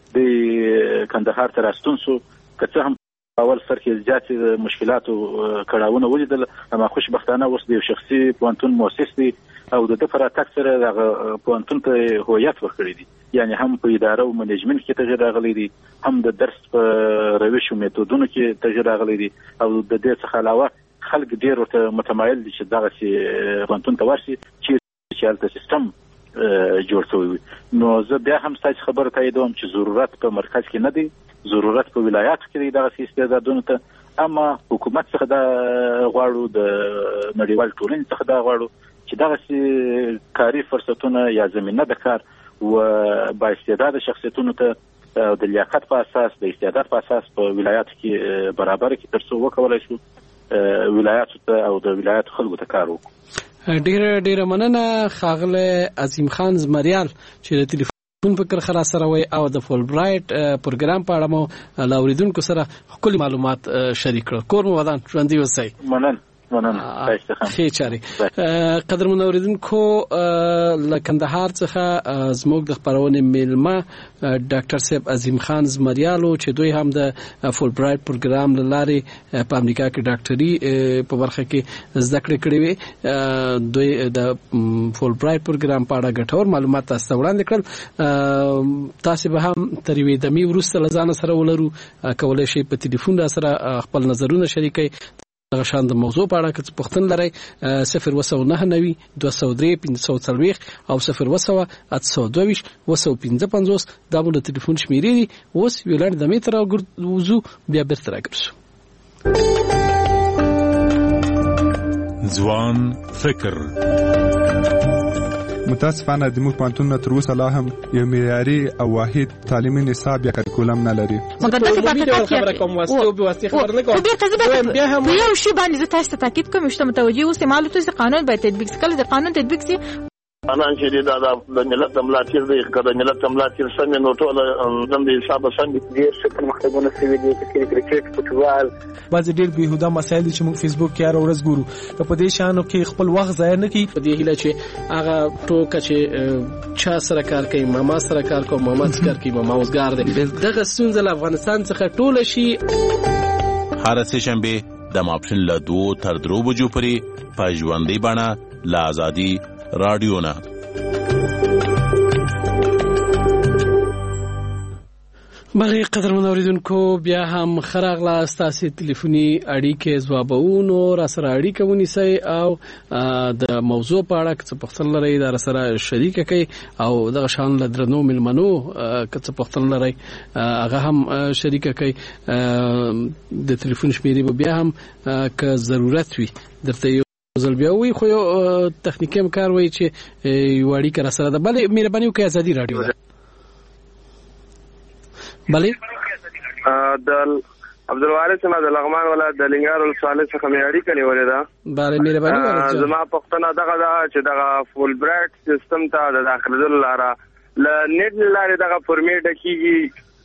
د کندهار ته راستون شو. که څه هم اول سر کې زیاتې مشکلاتو کړاوونه ولیدل، اما خوشبختانه اوس د یو شخصي پوهنتون مؤسس دی او د ده په راتګ سره دغه پوهنتون ته هویت ورکړی دی، یعنی هم په اداره او منیجمنت کې تغیر راغلی دی، هم د درس په روش او میتودونو کې تغیر راغلی دی او د دې څخه علاوه خلک ډېر ورته متمایل دي چې دغسې پوهنتون ته ورشي چې چې هلته سیستم جوړ شوی وي. نو زه بیا هم ستاسې خبره تاییدوم چې ضرورت په مرکز کې نه دی، ضرورت په ولایاتو کې دی دغسې استعدادونو ته. اما حکومت څخه دا غواړو، د نړیوال ټولنې څخه دا غواړو چې دغسې کاري فرصتونه یا زمینه د کار و با استعداد شخصیتونو ته د لیاقت په اساس، د استعداد په اساس په ولایاتو کې برابر کړي تر څو وکولای شو ولایاتو ته او د ولایاتو خلکو ته کار وکړو. ډیره ډیره مننه خاغله عظیم خان زمریال چې د ټلیفون فکر خلا سره وي او د فولبرایټ پروګرام په اړه مو لاوریدونکو سره خپل معلومات شریک کړل. کور مو ودان ژوندۍ اوسئ. مننه مننه. خیر چاري قدر منوریدونکو له کندهار څخه زموږ د خبرونه میلمه ډاکټر صاحب عظیم خان زمریالو چې دوی هم د فولبرایټ پروګرام لاري په امریکا کې ډاکټري په برخه کې زده کړې کړې وي. دوی د فولبرایټ پروګرام په اړه ګټور معلومات تاسو وړاندې کړل. تاسو به هم تر وی د می ورسته لزان سره ولرو کولای شي په ټلیفون را سره خپل نظرونه شریکي. دغه شان د موضوع په اړه چې پوښتنه لرئ صفر وسو نه نوي دوه سو درې پنځه سو څلوېښت او صفر وسو اته سو دوه ویشت وسو پنځه پنځوس دا مو د ټلیفون شمیرې دي. اوس ویلان د میتر او وضو بیا بیرته راګرځو. ځوان فکر متاسفانه د موږ پوهنتونونه تر اوسه لا هم یو معیاري او واحد تعلیمي نصاب یا کریکولم نه لري. مګر دغه خبره کوم واسطه او واسطه خبر نه کوم. بیا هم یو شی باندې زه تاسو ته تاکید کوم چې متوجي اوسه معلومات چې قانون باید تطبیق کړي. د قانون تطبیق سي انا چې دا د ملت ملاتیر دی کله ملت ملاتیر څنګه نو ټول د حساب څنګه ډیر څه پرمختګونه شوي دي چې کرکټ فوټبال بعض ډیر بهوده مسایل چې موږ فیسبوک کې هر ورځ ګورو په دې شانو کې خپل وخت ضایع نه کړي. په دې هیله چې هغه ټوکه چې چا سره کار کوي ماما سره کار کوي ماما سره کار کوي ماما اوسګار دی دغه ستونزه له افغانستان څخه ټول شي. هر سه شنبه د ماپښین له دوو تر درو بجو پورې په ژوندۍ بڼه له ازادي راډیو نه. بغي قدرمن اوریدونکو بیا هم خراغله ستاسو ټلیفوني اړیکې ځوابونو را سره اړیکه ونیسئ او د موضوع په اړه څه پوښتنه لرئ دا سره شریک کړئ او دغه شان له درنو ملمنو څه پوښتنه لرئ هغه هم شریک کړئ. د ټلیفون شمیرې بیا هم که ضرورت وي درته یو ځل بیا وي خو یو تخنیکي امکان وي چې یو اړیکه را سره ده. بلې مهرباني وکړئ ازادي راډیو ده. بله د عبدالوارث ما د لغمان ولایت د لنګار ولسوالۍ څخه مې اړیکه نیولې ده. بله مهرباني وکړئ. زما پوښتنه دغه ده چې دغه فول برایډ سیستم ته د داخلېدلو لاره له نیټ له لارې دغه فورمې ډکېږي.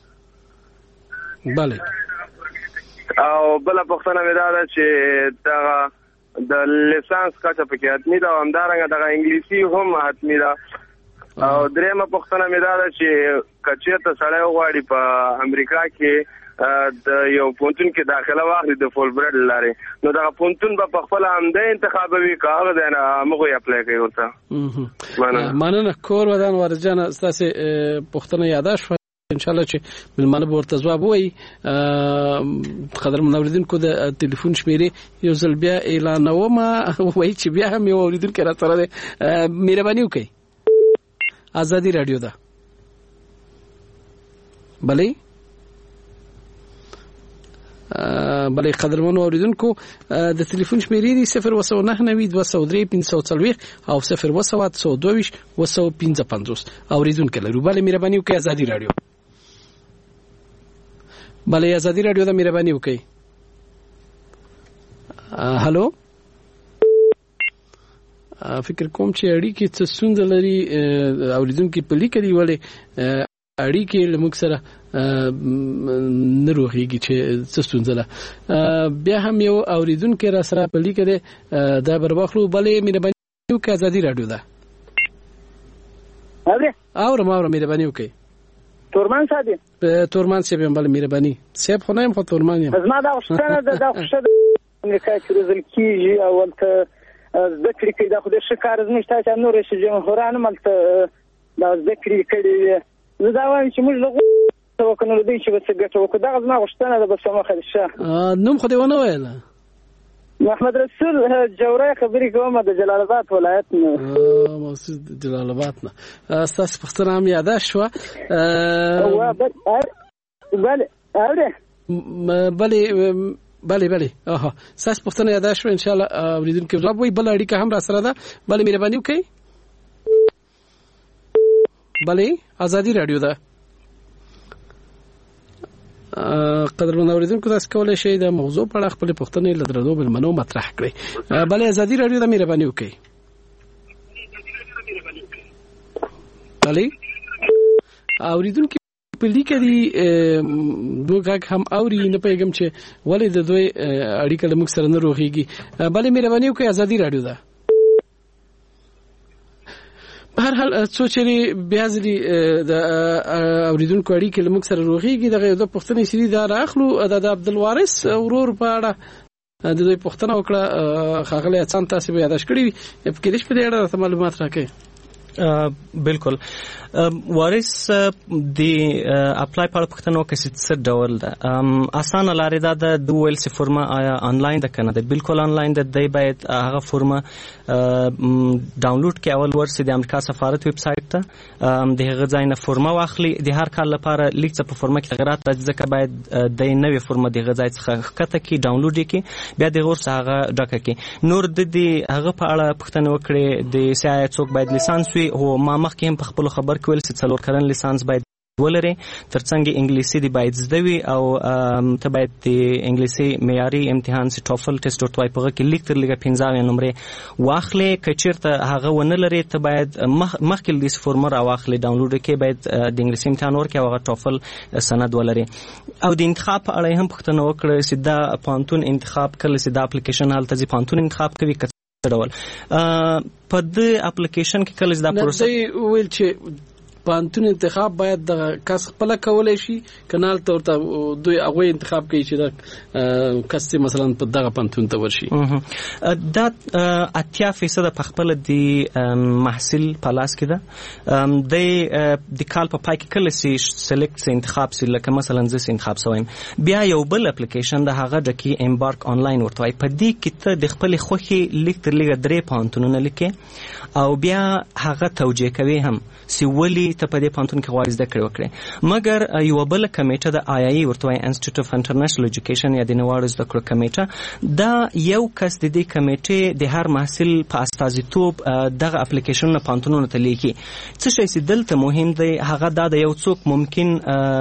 بله او بله پوښتنه مې دا ده چې دغه د لیسانس کچه پکې حتمي ده او همدارنګه دغه انګلیسي هم حتمي ده. او درېمه پوښتنه مې دا ده چې که چېرته سړی وغواړي په امریکا کې د یو پوهنتون کې داخله واخلي د فول برایډ له لارې نو دغه پوهنتون به پخپله همدی انتخابوي که هغه ځای نه همغوی اپلای کوي ورته. مننه. کور ودان وارجانه ستاسې پوښتنه یاده شوه انشاءالله چې ملمانه به ورته ځواب ووایي. قدرمن اوریدونکو د ټلیفون شمیرې یو ځل بیا اعلانومه وایي چې بیا هم یو اوریدونکی را سره دی. مهرباني وکړئ. ازادي راډیو ده. بله بله قدرمنو اوریدونکو د ټلیفون شمیرې دي صفر اوه سوه نهه نوي دوه سوه درې پنځه سوه څلوېښت او صفر اوه سوه اته سوه دوه ویشت اوه سوه پنځه پنځوس اوریدونکي لرو. بله مهرباني وکړئ ازادي راډیو. بله ازادي راډیو ده. مهرباني وکړئ. هلو فکر کوم چې اړیکې څه ستونزه لري اوریدونکي په لیکه دی ولې اړیکې له موږ سره نه روغېږي چې څه ستونزه ده. بیا هم یو اوریدونکی را سره په لیکه دی دا بر واخلو. بلې مهرباني وکړئ ازادي راډیو ده. اورې اورم اورم مهرباني وکړئ. تورمان صاحب تورمان صاحب هم بله مهرباني صاحب خو نه یم خو تورمان یم. زما دا غوښتنه ده دا خوښه ده امریکا چې روزل کېږي او هلته زده کړې کوي دا خو ډېر ښه کار زموږ شته چې نور رئیس جمهوران هم هلته دا زده کړې کړې وي. زه دا وایم چې موږ له غوښتنه وکړو نو له دوی چې به څه ګټه وکړو. دغه زما غوښتنه ده بس مخه دې ښه. نوم خو دې ونه ویله. محمد رسول جوری خبرې کوم د جلال آباد ولایت نه. محسوس د جلال آباد نه. ستاسو پوښتنه هم یاده شوه. بله اورې بلې بله بله اها ساس پوښتنه یاد شو ان شاء الله اوریدونکو جواب وي. بل اړیکه هم را سره ده. بله مهرباني وکړئ. بله ازادي راډیو ده. قدرمن اوریدونکو تاسو کولای شئ د موضوع په اړه خپل پوښتنې له درنو ملمنو مطرح کړئ. بله ازادي راډیو ده. مهرباني وکړئ. بله اوریدونکو په لیکه دی دوه غږ هم اوري نه پیغام چې ولې د دوی اړیکه له موږ سره نه روغېږي. بلې مهرباني وکړئ ازادي راډیو ده. په هر حال څو چې بیا ځلې د اوریدونکو اړیکې له موږ سره روغېږي دغه یو د پوښتنې سری دا راخلو د عبدالوارث ورور په اړه د دوی پوښتنه وکړه. ښاغلی احسان تاسو به یاداښت کړي وي په کې دې په دې اړه معلومات راکړئ. بالکل وارث دی اپلای پر پښتنو کې څه ډول ده. اسانه لارې دا د دویل سی فرما آیا آنلاین ده کنه ده بالکل آنلاین ده. دی باید هغه فرما ډاونلوډ کې اول ورسې د امریکا سفارت ویب سایټ ته د هغه ځای نه فرما واخلي. د هر کال لپاره لیک څه په فرما کې تغیرات راځي ځکه باید د نوې فرما د هغه ځای څخه ښکته کې ډاونلوډ کې بیا د ورسې هغه ډکه کې نور د دې هغه په اړه پښتنه وکړي. د سیاي څوک باید لیسانس وي او ما مخکې هم په خپل خبر کې ویل چې څلور کلن لیسانس باید ولري. ترڅنګ انګلیسي دی باید زده وي او ته باید د انګلیسي معیاري امتحان سي ټوفل ټیسټ ورته وای په کې لیک تر لګه پنځه نمبرې واخلې. کچیرته هغه ونه لري ته باید مخکې د فورم را واخلې ډاونلوډ کې باید د انګلیسي امتحان ورکې او هغه ټوفل سند ولري. او د انتخاب اړه هم پوښتنه وکړه چې دا پانتون انتخاب کله چې دا اپلیکیشن حالت ځي پانتون انتخاب کوي ډول په دې اپلیکیشن کې کله دا پروسه ویل چې پانتون انتخاب باید د کس خپل کولای شي کنال ته دوی هغه انتخاب کوي چې د کس مثلا په دغه پانتون ته ورشي. دا اتیا فیصد په خپل د محصول په لاس کې ده. د د کال په پای کې کله سي سلیکټ سي انتخاب سي لکه مثلا ز سي انتخاب سویم بیا یو بل اپلیکیشن د هغه د کی امبارک آنلاین ورته وای په دې کې ته د خپل خوخي لیک تر لګ درې پانتونونه لیکي او بیا هغه توجیه کوي هم سی ولی ته په دې پانتون کې غواړي زده کړې وکړي. مګر یو بل کمیټه د آی آی ورته وای انسټیټیوټ اف انټرنیشنل ایجوکیشن یا د نوړو زده کړو کمیټه دا یو کس د دې کمیټې د هر محصل په استازیتوب دغه اپلیکیشن نه پانتونونه ته لیکي. څه شي چې دلته مهم دی هغه دا د یو څوک ممکن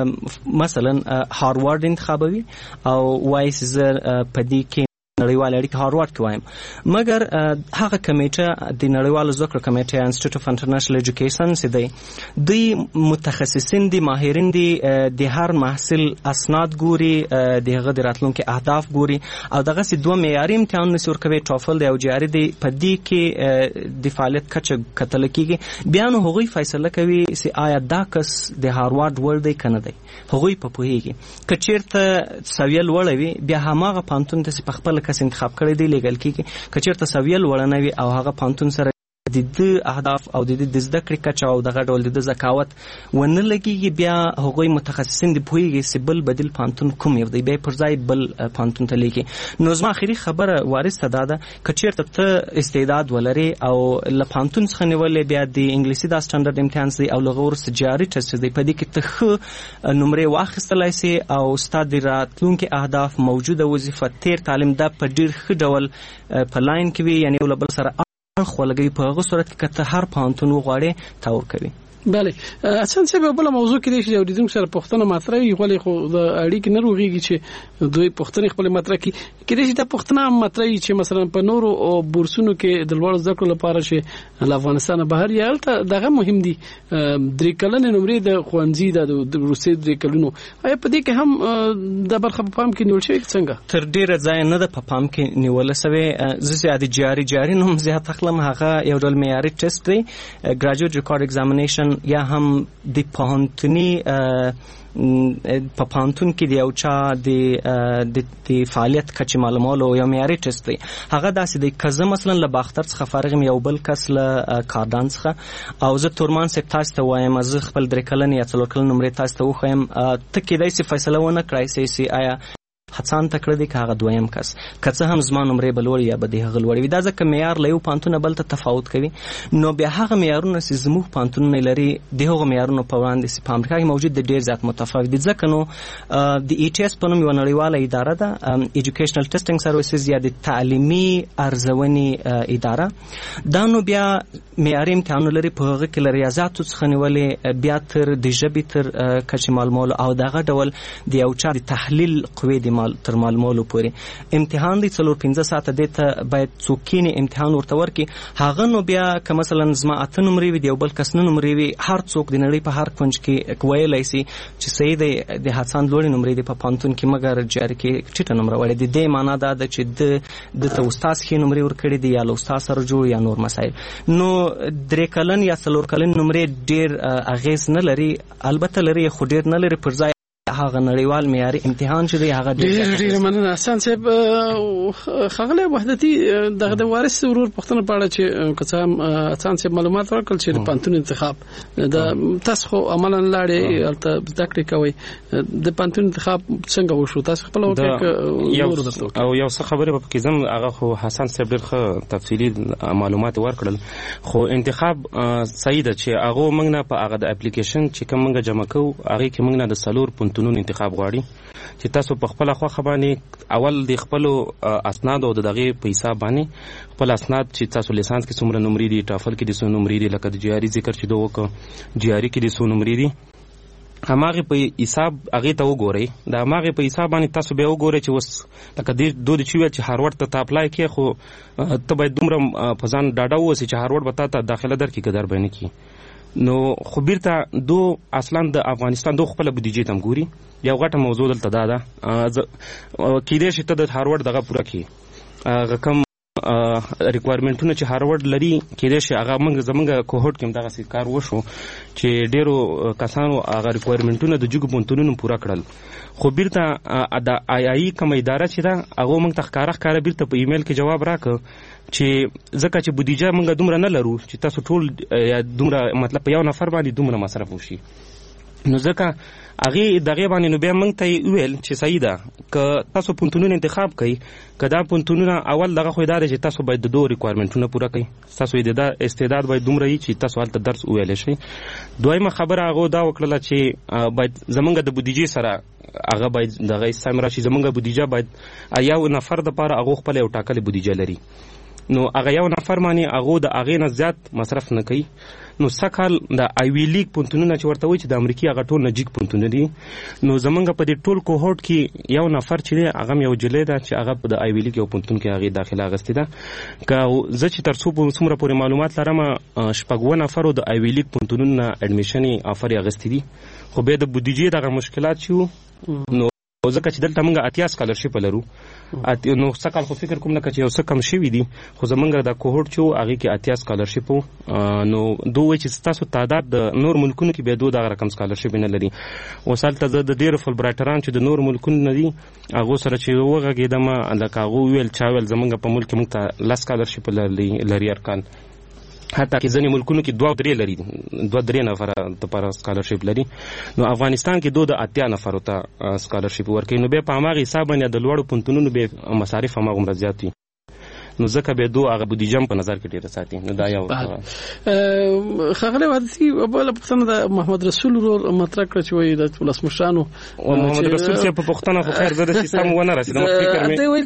مثلا هاروارد انتخابوي او وایي زه په دې کې نړیوال اړیکې هاروارد کې وایم. مګر هغه کمیټه د نړیوال زده کړو کمیټه انسټیټیوټ اف انټرنیشنل ایجوکیشن چې دی دوی متخصصین دي ماهرین دي د هر محصل اسناد ګوري د هغه د راتلونکو اهداف ګوري او دغه سي دوه معیاري امتحان نشور کوي ټافل دی او جی ار دی په دې کې د فعالیت کچه کتل کیږي. بیا نو هغوی فیصله کوي چې آیا دا کس د هاروارد ور دی کنه دی. هغوی په پوهیږي کچیرته سویل وړوي بیا هماغه پانتون ته په خپل کس انتخاب کړی دی لیګل کیږي. کچیرته سویل وړنوي او هغه پانتون سره د د اهداف او د د زده کړې کچه او دغه ډول د زکاوت ونه لګيږي بیا هغوی متخصصین دی پوهیږي چې بل بدیل پانتون کوم یو دی بیا پر ځای بل پانتون ته لیکي. نو زما اخري خبره وارثه ده کچیرته ته استعداد ولري او ل پانتون څخه نیولې بیا د انګلیسي د سټانډرډ امتحان سي او لغور سجاري ټیسټ دی په دې کې ته نمرې واخیستلای سي او ستاسو د راتلونکو اهداف موجوده وظیفه تیر تعلیم د په ډیر ښه ډول په لاین کې وي یعنی ول بل سره خو لګي په هغه صورت کې کته هر پانتون وغواړي تاور کوي. بله اصلا څه بل موضوع کې دی چې اوریدونکو سره پښتنه مطرح وي غوړي خو د اړیکې نه روغيږي چې دوی پښتنه خپل مطرح کې کې دي چې پښتنه مطرح چې مثلا په نورو بورسونو کې د لوړ زده کړو لپاره چې له افغانستان بهر یالته دغه مهم دي درې کلنې نمرې د خوانزي د روسي درې کلونو آیا په دې کې هم د برخه په پام کې نیول شوی څنګه تر ډیره ځای نه د په پام کې نیول شوی زیات جاری جاری نوم زیات خپل هغه یو ډول معیاري ټیسټ دی ګریجویټ ریکارډ ایگزامینیشن یا هم د پوهنتوني په پانتون کې دی او چا د د فعالیت کچې معلومولو یو معیاري ټیسټ دی. هغه داسې دی که زه مثلا له باختر څخه فارغ یم یو بل کس له کاردان څخه او زه تورمان صاحب تاسو ته وایم زه خپل درې کلن یا څلور کلن نمرې تاسو ته وښیم ته کېدای شي فیصله ونه کړای شي آیا هڅان تکړه دي که هغه دویم کس که څه هم زما نمرې به لوړ یا به د هغه لوړ وي دا ځکه معیار له یو پانتونه بل ته تفاوت کوي. نو بیا هغه معیارونه چې زموږ پانتونونه لري د هغو معیارونو په وړاندې چې په امریکا کې موجود دی ډېر زیات متفاوت دي. ځکه نو د ای ټي اس په نوم یوه نړیواله اداره ده ایجوکیشنل ټیسټینګ سروسز یا د تعلیمي ارزونې اداره دا نو بیا معیاري امتحانونه لري په هغه کې له ریاضیاتو څخه نیولې بیا تر د ژبې تر کچې معلومولو او دغه ډول د یو چا د تحلیل قوې د تر معلومولو پورې امتحان دی څلور پنځه ساعته دی ته باید څوکینې امتحان ورته ورکړي. هغه نو بیا که مثلا زما اته نمرې وي د یو بل کس نه نمرې وي هر څوک د نړۍ په هر کونج کې ویلی سي چې صحیح دی د هڅاند لوړې نمرې دی په پانتون کې مګر جاري کې ټیټه نمره وړې د دې معنا دا ده چې د دته استاد ښې نمرې ورکړي دي یا له استاد سره جوړ یا نور مسایل. نو درې کلن یا څلور کلن نمرې ډېر اغېز نه لري البته لري خو ډېر نه لري پر ځای هغه نړیوال معیاري امتحان چې دی هغه ډېر ډېر مننه. حسن صاحب خغله وحدتي دغه د وارث ورور پښتنه پاړه چې قسم حسن صاحب معلومات ورکړل چې پانتون انتخاب د تاسو خو عملاً لاړې البته زده کړې کوي د پانتون انتخاب څنګه وشو تاسو خپل وکړ او یو څه خبره په کې زم هغه خو حسن صاحب ډېر ښه تفصیلی معلومات ورکړل خو انتخاب صحیح ده چې هغه موږ نه په هغه د اپلیکیشن چې کوم موږ جمع کوو هغه کې موږ نه د سلور پونتونو انتخاب غواړي چې تاسو په خپل خوخه باندې اول د خپل اسناد او دغه په حساب باندې خپل اسناد چې تاسو لیسانس کې څومره نمرې دي ټافل کې د څومره نمرې دي لکه د جی آر ای ذکر چې دوه وک جی آر ای کې د څومره نمرې دي هماغه په حساب هغه ته وګورئ دا هماغه په حساب باندې تاسو به وګورئ چې وس لکه د دوه چې وی چې هاروارد ته اپلای کې خو ته باید دومره فزان ډاډه ووسی چې هاروارد به تاسو داخله درکې قدر باندې کی نو خو بیرته دو اصلا د افغانستان دو خپل بودیجې تم ګوري یو غټه موضوع دلته دا ده کېدای شي ته د هاروارد دغه پوره کی هغه کم ریکوایرمنټونه چې هارورډ لري کېدای شي هغه موږ زمونږ کوهورټ کې هم دغسې کار وشو چې ډېرو کسانو هغه ریکوایرمنټونه د جګو پوهنتونونو پوره کړل، خو بیرته د آی آی کومه اداره چې ده هغه موږ ته ښکاره ښکاره بیرته په ایمیل کې جواب راکړ چې ځکه چې بودیجه موږ دومره نه لرو چې تاسو ټول یا دومره مطلب په یو نفر باندې دومره مصرف وشي، نو ځکه هغې دغې باندې نو بیا موږ ته یې وویل چې صحیح ده که تاسو پوهنتونونه انتخاب کوئ که دا پوهنتونونه اول دغه خو یې دا دی چې تاسو باید د دوه ریکوایرمنټونه پوره کوئ، ستاسو یې د استعداد باید دومره وي چې تاسو هلته درس وویلی شئ. دویمه خبره هغو دا وکړله چې باید زمونږ د بودیجې سره هغه باید دغه سم راشي، زمونږ بودیجه باید یو نفر دپاره هغو خپله یو ټاکلې بودیجه لري، نو هغه یو نفر باندې هغو د هغې نه زیات مصرف نه کوي. نو سکهال د آیوي لیګ پوهنتونونه چې ورته وایي چې د امریکې هغه ټول نجیک پوهنتونونه دي، نو زمونږ په دې ټول کوهورټ کې یو نفر چې دی هغه هم یو جلۍ ده چې هغه د آیوي لیګ یو پوهنتون کې هغې داخله اخیستې ده. که زه چې تر څو څومره پورې معلومات لرم شپږ اووه نفرو د آیوي لیګ پوهنتونونو نه اډمیشن یې افر یې اخیستې دي، خو بیا د بودیجې دغه مشکلات چې وو نو ځکه چې دلته موږ اتیا سکالرشپ لرو نو سکهال خو فکر کوم لکه چې یو څه کم شوي دي، خو زمونږ د کوهورټ چې وو هغې کې اتیا سکالرشپ وو، نو دو وایي چې ستاسو تعداد د نور ملکونو کې بیا دو دغه رقم سکالرشپ نه لري. اوس هلته زه د ډېرو فلبرایټران چې د نور ملکونو نه دي هغو سره چې وغږېدم لکه هغو وویل چا ویل زمونږ په ملک کې موږ ته لس سکالرشپ لري ارکان، حتی کې ځینې ملکونو کې دوه درې لري دوه درې نفره دپاره سکالرشپ لري، نو افغانستان کې دو د اتیا نفرو ته سکالرشپ ورکوي، نو بیا په هماغې حساب باندې د لوړو پوهنتونونو بیا مصارف هماغومره زیات وي، نو ځکه بیا دو هغه بودیجه هم په نظر کې ډېره ساتي. نو دا یو ښاغلی وحدتي بله پوښتنه د محمد رسول ورور مطرح کړه چې وایي د ولسمشرانو محمد رسول صاحب په پوښتنه خو خیر زه داسې سم ونه رسېدم، فکر مې دی ویل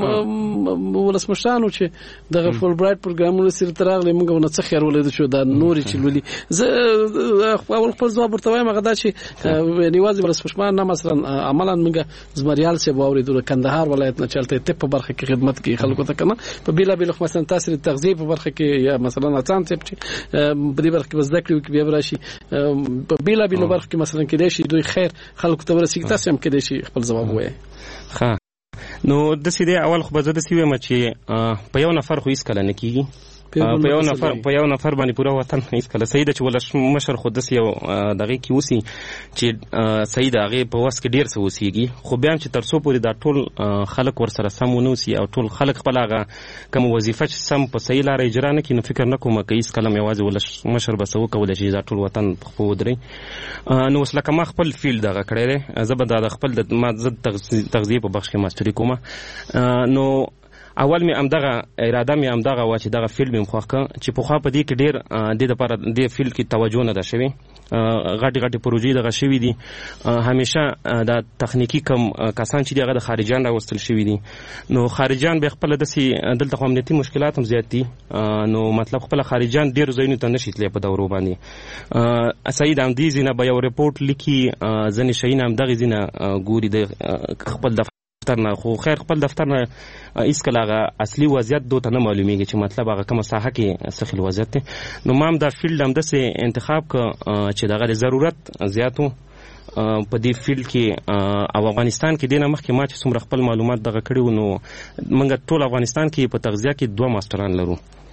چې ولسمشرانو چې دغه فولبرایټ پروګرامونه سرته راغلي موږ ونه څه خیر ولیده شو دا نورې چې لولي. زه اول خپل ځواب ورته وایم هغه دا چې یوازې ولسمشران نه مثلا عملا موږ زمریال صاحب واورېدو د کندهار ولایت نه چې هلته طب په برخه کې خدمت کوي خلکو ته که نه په بیلابیلو مثلا تاثیر تغذیه په برخه کې یا مثلا اڅان صاحب چې په دې برخه کې زده کړې وکړي بیا راشي په بیلابیلو برخه کې مثلا کېدای شي دوی خیر خلکو ته ورسېږي، تاسو هم کېدای شي خپل ځواب ووایئ. ښه نو داسې دی اول خو به زه داسې وایم چې په یو نفر خو هېڅکله نه کېږي، په یو نفر په یو نفر باندې پوره وطن هېڅکله صحیح ده چې ولسمشر خو داسې یو دغې کې اوسي چې صحیح ده هغې په وس کې ډېر څه اوسېږي، خو بیا هم چې تر څو پورې دا ټول خلک ورسره سم ونه اوسي او ټول خلک خپل هغه کومه وظیفه چې سم په صحیح لاره اجرا نه کړي، نو فکر نه کوم که هېڅکله هم یوازې ولسمشر به څه وکولی شي دا ټول وطن په خپو ودرئ. نو اوس لکه ما خپل فیلډ دغه کړی دی، زه به دا د خپل ما زه تغذیې په بخش کې ماسټري کومه، نو اول مې همدغه اراده مې همدغه وه چې دغه فیلډ مې خوښ کړه چې پخوا په دې کې ډېر دې دپاره دې فیلډ کې توجه نه ده شوې، غټې غټې پروژې دغه شوي دي، همیشه د تخنیکي کم کسان چې دي هغه د خارجیان راوستل شوي دي، نو خارجیان بیا خپله داسې دلته خو امنیتي مشکلات هم زیات دي، نو مطلب خپله خارجیان ډېرو ځایونو ته نشي تللی په دورو باندې، صحیح د همدې ځینه به یو رپورټ لیکي ځینې شیونه همدغې ځینه ګوري د خپل دفتر نه، خو خیر خپل دفتر نه هېڅکله هغه اصلي وضعیت دو ته نه معلومیږي چې مطلب هغه کومه ساحه کې څه خل وضعیت دی. نو ما هم دا فیلډ همداسې انتخاب کړه چې دغه د ضرورت زیات و په دې فیلډ کې، او افغانستان کې دې نه مخکې ما چې څومره خپل معلومات دغه کړي وو، نو موږ ټول افغانستان کې په تغذیه کې دوه ماسټران لرو،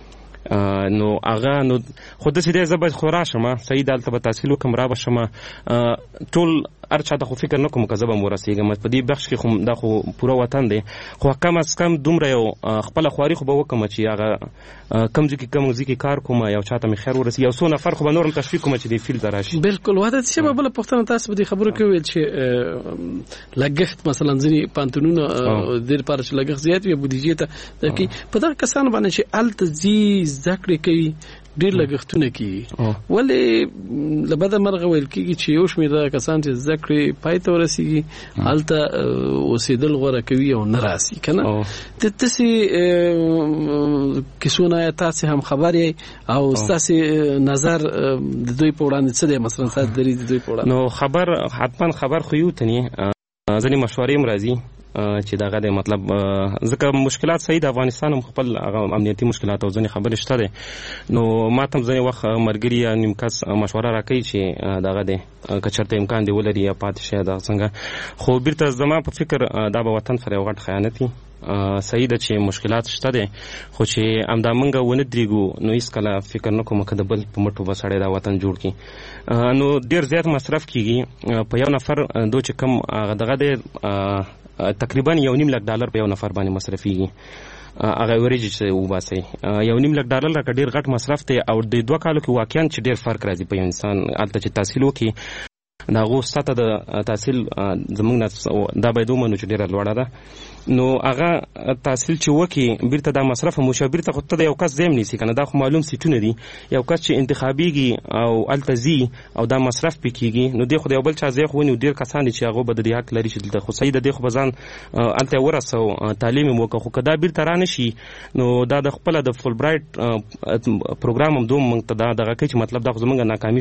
نو هغه نو خو داسې دی زه به خو راشم صحیح ده هلته به تحصیل وکړم را به شم ټول هر چا ته خو فکر نه کوم که زه به م ورسېږم په دې بخش کې خو دا خو پوره وطن دی، خو کم از کم دومره یو خپله خواري خو به وکړم چې هغه کم ځای کې کم ځای کې کار کوم یو چا ته مې خیر ورسي، یو څو نفر خو به نور هم تشویق کوم چې دې فیلډ ته راشي. بالکل وحدت صاحب بله پوښتنه تاسو په دې خبرو کې وویل چې لګښت مثلا ځینې پوهنتونونه دې لپاره چې لګښت زیات وي بودیجې ته درکوي، په دغه کسانو باندې چې هلته ځي زده کړې کوي ډېر لګښتونه کېږي، ولې له بده مرغه ویل کېږي چې یو شمېر دغه کسان چې زده کړې پای ته ورسېږي هلته اوسېدل غوره کوي او نه راسي که نه، د داسې کیسو نه تاسې هم خبر یې او ستاسې نظر د دوی په وړاندې څه دی، مثلا ستاسې دریځ د دوی په وړاندې؟ نو خبر حتما خبر خو یو تنې ځینې مشورې هم راځي چې دغه دی مطلب ځکه مشکلات صحیح د افغانستان هم خپل امنیتي مشکلات او ځینې خبرې شته دی، نو ما ته هم ځینې وخت ملګري یا نیم کس مشوره راکوي چې دغه دی که چېرته امکان دی ولري یا پاتې شي دغه څنګه، خو بیرته زما په فکر دا به وطن سره یو غټ خیانت وي، صحیح ده چې مشکلات شته دي خو چې همدا موږ ونه درېږو نو هېڅکله فکر نه کوم که د بل په مټو به سړی دا وطن جوړ کړي نو ډېر زیات مصرف کېږي په یو نفر دو چې کوم دغه دی تقریبا یو نیم لک ډالر په یو نفر باندې مصرفېږي هغه وریجې چې وباسئ یو نیم لک ډالر لکه ډېر غټ مصرف دی او د دوه کالو کې واقعا چې ډېر فرق راځي په یو انسان هلته چې تحصیل وکړي د هغو سطحه د تحصیل زموږ نه دا باید ومنو چې ډېره لوړه ده نو هغه تحصیل چې وکړي بیرته دا مصرف هم وشي بیرته خو ته د یو کس ځای هم نیسي که نه دا خو معلوم سیټونه دي یو کس چې انتخابېږي او هلته ځي او دا مصرف پرې کېږي نو دی خو د یو بل چا ځای خو ونیو ډېر کسان دي چې هغو به د دې حق لري چې دلته خو صحیح د دې خو به ځان هلته یې ورسو تعلیم یې وکړه خو که دا بیرته را نه شي نو دا د خپله د فول برایټ پروګرام هم دوم موږ ته دا دغه کوي چې مطلب دا خو زموږ ناکامي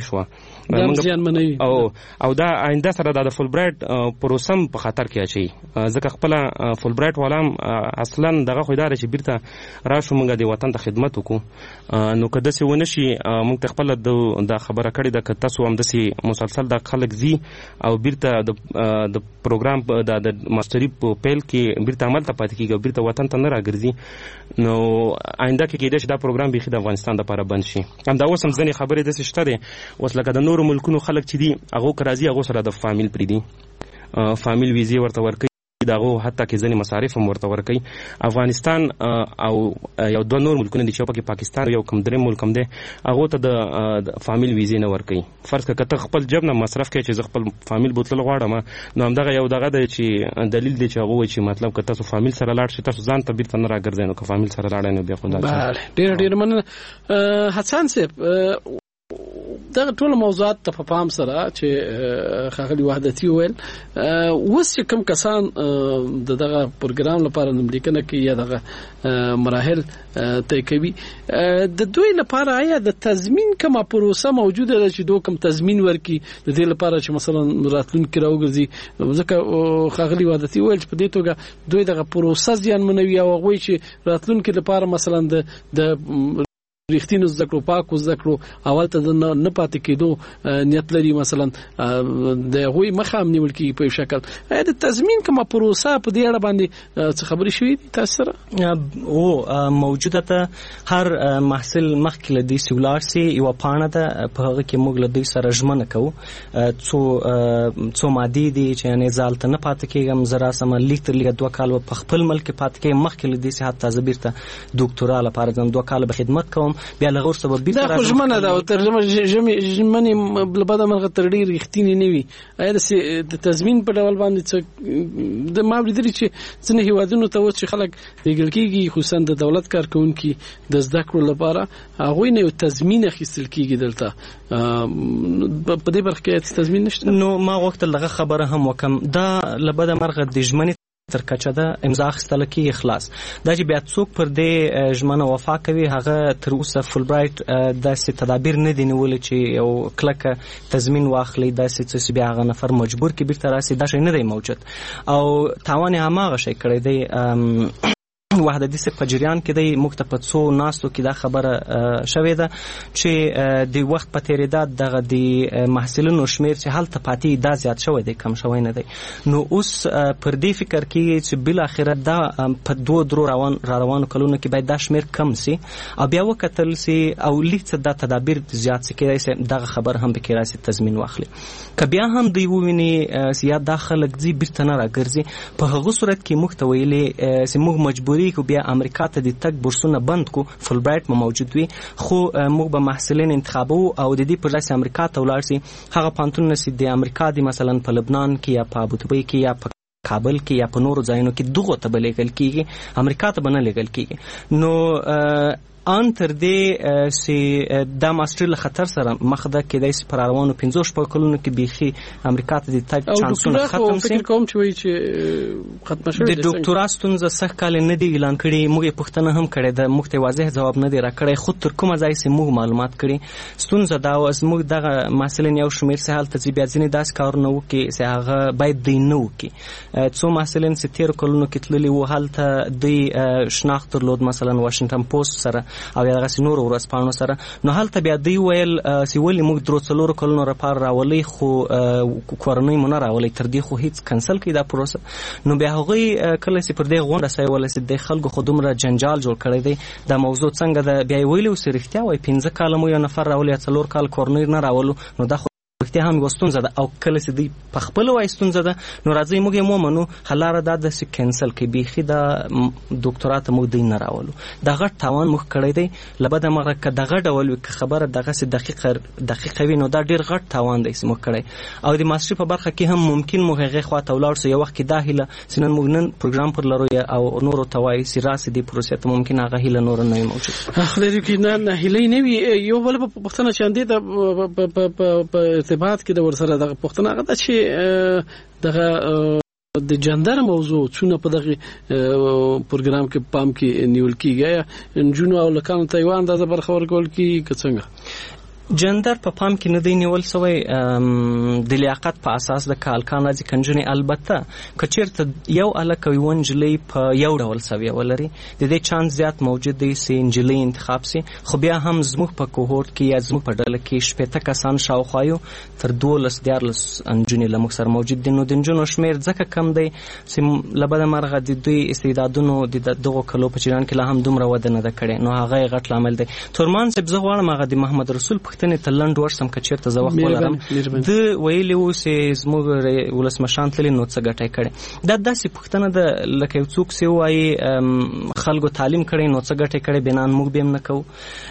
شوه او او دا آینده سره دا د فول برایټ پروسه هم په خطر کې اچوي ځکه خپله فول برایټ والام اصلا دغه خو اداره چې بیرته راشو موږ د وطن ته خدمت وکړو نو که داسې ونه شي موږ ته خپله دا خبره کړې ده که تاسو همداسې مسلسل دا خلک ځي او بیرته د پروګرام د ماسټري په پیل کې بیرته عمل ته پاتې کېږي او بیرته وطن ته نه راګرځي نو آینده کې کېدای شي دا پروګرام بیخي د افغانستان دپاره بند شي همدا اوس هم ځینې خبرې داسې شته دی اوس لکه د نورو ملکونو خلک چې دي هغو که راځي هغو سره د فامیل پرېږدي فامیل ویزې ورته ورکوي دغه حتی کې ځینې مصارف هم ورته ورکوي افغانستان او یو دوه نور ملکونه دي چې پکې پاکستان یو کم درې ملک هم دی هغو ته د فامیل ویزې نه ورکوي فرض کړه که ته خپل جب نه مصرف کوې چې زه خپل فامیل بوتلل غواړم نو همدغه یو دغه دی چې دلیل دی چې هغه وایي چې مطلب که تاسو فامیل سره لاړ شئ تاسو ځان ته بیرته نه راګرځئ نو که فامیل سره لاړئ نو بیا خو دا ډېره ډېره مننه حسن صاحب دغه ټول موضوعات ته په پام سره چې ښاغلي وحدتي وویل اوس چې کوم کسان د دغه پروګرام لپاره نوملیکنه کوي یا دغه مراحل طی کوي د دوی لپاره آیا د تضمین کومه پروسه موجوده ده چې دوی کوم تضمین ورکړي د دې لپاره چې مثلا راتلونکي راوګرځي ځکه ښاغلي وحدتي وویل چې په دې توګه دوی دغه پروسه زیانمنوي او هغوی چې راتلونکي لپاره مثلا د ریښتینو زده کړو پاکو زده کړو اول ته نه پاتې کېدو نیت لري مثلا د هغوی مخه هم نیول کېږي په یو شکل د تضمین کومه پروسه په دې اړه باندې څه خبرې شوي دي تاسو سره او موجوده ده هر محصل مخکې له دې چې ولاړ سي یوه پاڼه ده په هغه کې موږ له دوی سره ژمنه کوو څو څو مادې دي چې یعنې زه هلته نه پاتې کېږم زه راسم لیک تر لیکه دوه کاله په خپل ملک کې پاتې کېږم مخکې له دې چې حتی زه بیرته دوکتورا لپاره ځم دوه کاله به خدمت کوم بیا له غور سبب بیرته دا خو ژمنه ده او ترجمه ژمنې له بده مرغه تر ډېرې رښتینې نه وي آیا د تضمین په ډول باندې څه د ما اورېدلي چې ځینې هېوادونو ته اوس چې خلک لېږل کېږي خصوصا د دولت کارکوونکي د زده کړو لپاره هغوی نه یو تضمین اخیستل کېږي دلته په دې برخه کې تضمین نشته نو ما غوښتل دغه خبره هم وکم دا له بده مرغه د ژمنې تر کچه ده امضا اخیستل کېږي خلاص دا چې بیا څوک پر دې ژمنه وفا کوي هغه تر اوسه فول برایټ داسې تدابیر نه دي نیولي چې یو کلکه تضمین واخلي داسې څه چې بیا هغه نفر مجبور کړي بیرته راسي دا شی نه دی موجود او تاوان یې هماغه شی کړی دی وحدتي صاحب په جریان کې دی موږ ته په څو ناستو کې دا خبره شوې ده چې د وخت په تېرېدا دغه د محصلینو شمېر چې هلته پاتې دا زیات شوی دی کم شوی نه دی نو اوس پر دې فکر کېږي چې بالاخره دا په دوه درو روان را روانو کلونو کې باید دا شمېر کم سي او بیا وکتل سي او لیک څه دا تدابیر زیات سي کېدای سي دغه خبر هم پکې راسي تضمین واخلي که بیا هم دوی وویني چې یا دا خلک ځي بیرته نه راګرځي په هغه صورت کې موږ ته ویلي چې موږ مجبوري کو بیا امریکا ته د تک بورسونه بند کو فول برایټ مو موجود وي خو موږ به محصلین انتخابو او د دې پر ځای امریکا ته ولاړ سي هغه پانتون سي د امریکا د مثلا په لبنان کې یا په ابوظبي کې یا په کابل کې یا په نورو ځایونو کې دغه ته بلېږل کېږي امریکا ته به نه لېږل کېږي نو ان تر دې چې دا ماستر له خطر سره مخ ده کېدای شي پر روانو پنځه شپږ کلونو کې بيخي امریکا ته د تګ چانسونه ختم شي کوم چې وایي چې ختم شوی د ډاکټورا ستونزه سخت کال نه دی اعلان کړي موږ پښتنه هم کړي د موږ ته واضح جواب نه دی راکړی خو تر کومه ځای چې موږ معلومات کړي ستونزه دا و چې موږ دغه محصلین یو شمیر سه حالت چې بیا ځینې داس کارونه وکړي چې هغه باید دی نه وکړي څو محصلین چې تیر کلونو کې تللي وو حالت دوی شناخت درلود مثلا واشنگټن پوسټ سره او یا دغسې نورو ورځپاڼو سره. نو هلته بیا دوی ویل چې ولې موږ درو څلورو کلونو لپاره راولئ خو کورنۍ مو نه راولئ، تر دې خو هېڅ کنسل کړي دا پروسه. نو بیا هغوی کله چې پر دې غونډه سوی وله چې د خلکو خو دومره جنجال جوړ کړی دی دا موضوع څنګه ده، بیا یې ویلي و چې رښتیا وایي پنځه کاله مو یو نفر راولي یا څلور کال کورنۍ نه راولو، نو دا خو رښتیا هم یوه ستونزه ده. او کله چې دوی په خپله وایي ستونزه ده نو راځئ موږ یې ومنو، حلاره دا ده چې کینسل کړي، بیخي دا ډاکټرا ته موږ دوی نه راولو. دا غټ تاوان موږ کړی دی. له بده مرغه که دغه ډول وي، که خبره دغسې دقیقه دقیقه وي، نو دا ډېر غټ تاوان دی چې موږ کړی. او د ماسټري په برخه کې هم ممکن موږ هغې خوا ته ولاړ سو. یو وخت کې دا هیله چې نن موږ نن پروګرام پر لرو او نورو ته وایي چې راسې دې پروسې ته ممکن هغه هیله نوره نه وي موجود. خدای دې وکړي نه هیلې نه وي. یو بله پوښتنه چې همدې ته په ارتباط کې د ورسره دغه پوښتنه هغه ده چې دغه د جندر موضوع څونه په دغه پروګرام کې پام کې نیول کیږي، نجونو او لکانو ته یو اندازه برخه ورکول کیږي که څنګه؟ جندر په پام کې نه دی نیول سوی. د لیاقت په اساس د کالکان راځي کنجونې. البته که چېرته یو هلک او یوه نجلۍ په یو ډول سویه ولري د دې چانس زیات موجود دی چې نجلۍ انتخاب سي. خو بیا هم زموږ په کوهورټ کې یا زموږ په ډله کې شپېته کسان شاوخوا یو تر دولس دیارلس نجونې له موږ سره موجود دي. نو د نجونو شمېر ځکه کم دی چې له بده مرغه د دوی استعدادونو د دغو کلو په جریان کې لا هم دومره وده نه ده کړې. نو هغه یې غټ لامل دی. تورمان صاحب زه غواړم هغه د محمد رسول پوښتنې ته لنډ ورسم که چېرته زه وخت ولرم. ده ویلي و چې زموږ ولسمشران تللي نو څه ګټه یې کړې. دا داسې پوښتنه ده لکه یو څوک چې ووایي خلکو تعلیم کړی نو څه ګټه یې کړې، بنا موږ به هم نه کوو.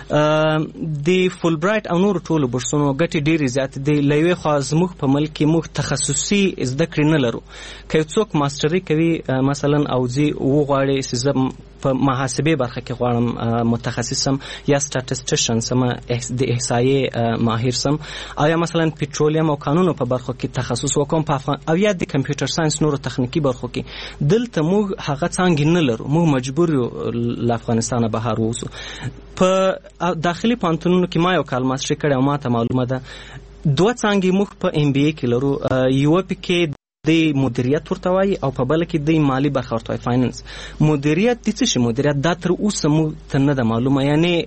د فول برایټ او نورو ټولو بورسونو ګټې ډېرې زیاتې دي. له یوې خوا زموږ په ملک کې موږ تخصصي زده کړې نه لرو. که یو څوک ماسټري کوي مثلا او ځي وغواړي چې زه په محاسبې برخه کې غواړم متخصص سم یا سټاټسټیشن سم د احصایې ماهر سم، او یا مثلا پټرولیم او قانونو په برخو کې تخصص وکوم په افغان او یا د کمپیوټر ساينس نورو تخنیکی برخو کې. دلته موږ هغه څنګه نه لرو. موږ مجبور یو له افغانستانه بهر ووسو. په داخلي پانتونونو کې ما یو کال ماسټري کړی او ما ته معلومه ده دوه څانګې موږ په ام بي اي کې لرو. یوه پکې د مدیریت ورته وایي او په بله کې د مالي برخه ورته وایي فاینانس. مدیریت د څه شي مدیریت دا تر اوسه موږ ته نه ده معلومه. یعنی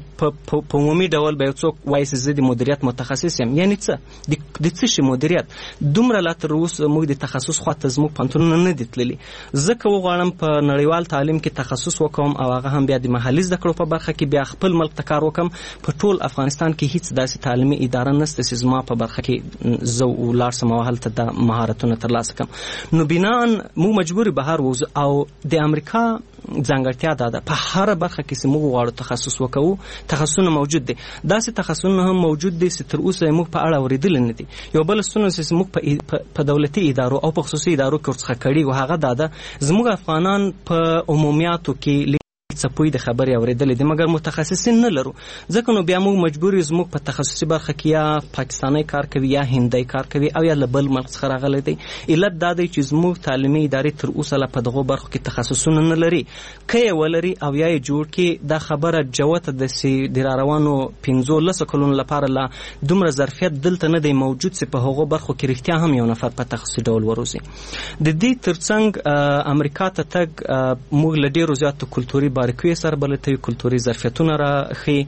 په عمومي ډول به یو څوک وایي چې زه د مدیریت متخصص یم، یعنې څه د څه شي مدیریت. دومره لا تر اوسه موږ د تخصص خوا ته زموږ پوهنتونونه نه دي تللي. زه که وغواړم په نړیوال تعلیم کې تخصص وکوم او هغه هم بیا د محلي زده کړو په برخه کې بیا خپل ملک ته کار وکم، په ټول افغانستان کې هیڅ داسې تعلیمي اداره نشته چې زما په برخه کې زه ولاړ سم او هلته د مهارتونه ترلاسه کړم. نو بناً موږ مجبور بهر ووځو. او د امریکا ځانګړتیا دا ده په هره برخه کې چې موږ غواړو تخصص وکوو تخصصونه موجود دي. داسې تخصصونه هم موجود دي چې تر اوسه موږ په اړه اورېدلی نه دي. یو بل ستونزه چې موږ په دولتي ادارو او په خصوصي ادارو کې ورڅخه کړي و هغه دا ده زموږ افغانان په عمومیاتو کې څپوي د خبرې اورېدلې دي مګر متخصصین نه لرو. ځکه نو بیا موږ مجبور یو زموږ په تخصصي برخه کې یا پاکستاني کار کوي یا هندي کار کوي او یا له بل ملک څخه راغلی دی. علت دا دی چې زموږ تعلیمي ادارې تر اوسه لا په دغو برخو کې تخصصونه نه لري. که یې ولري او یا یې جوړ کړي دا خبره جوته ده چې د راروانو پنځولسو کلونو لپاره لا دومره ظرفیت دلته نه دی موجود چې په هغو برخو کې رښتیا هم یو نفر په تخصصي ډول وروزي. د دې ترڅنګ امریکا ته تګ موږ له ډېرو زیاتو کلتوري باریکیو سره بلته کلتوري ظرفیتونه راخي.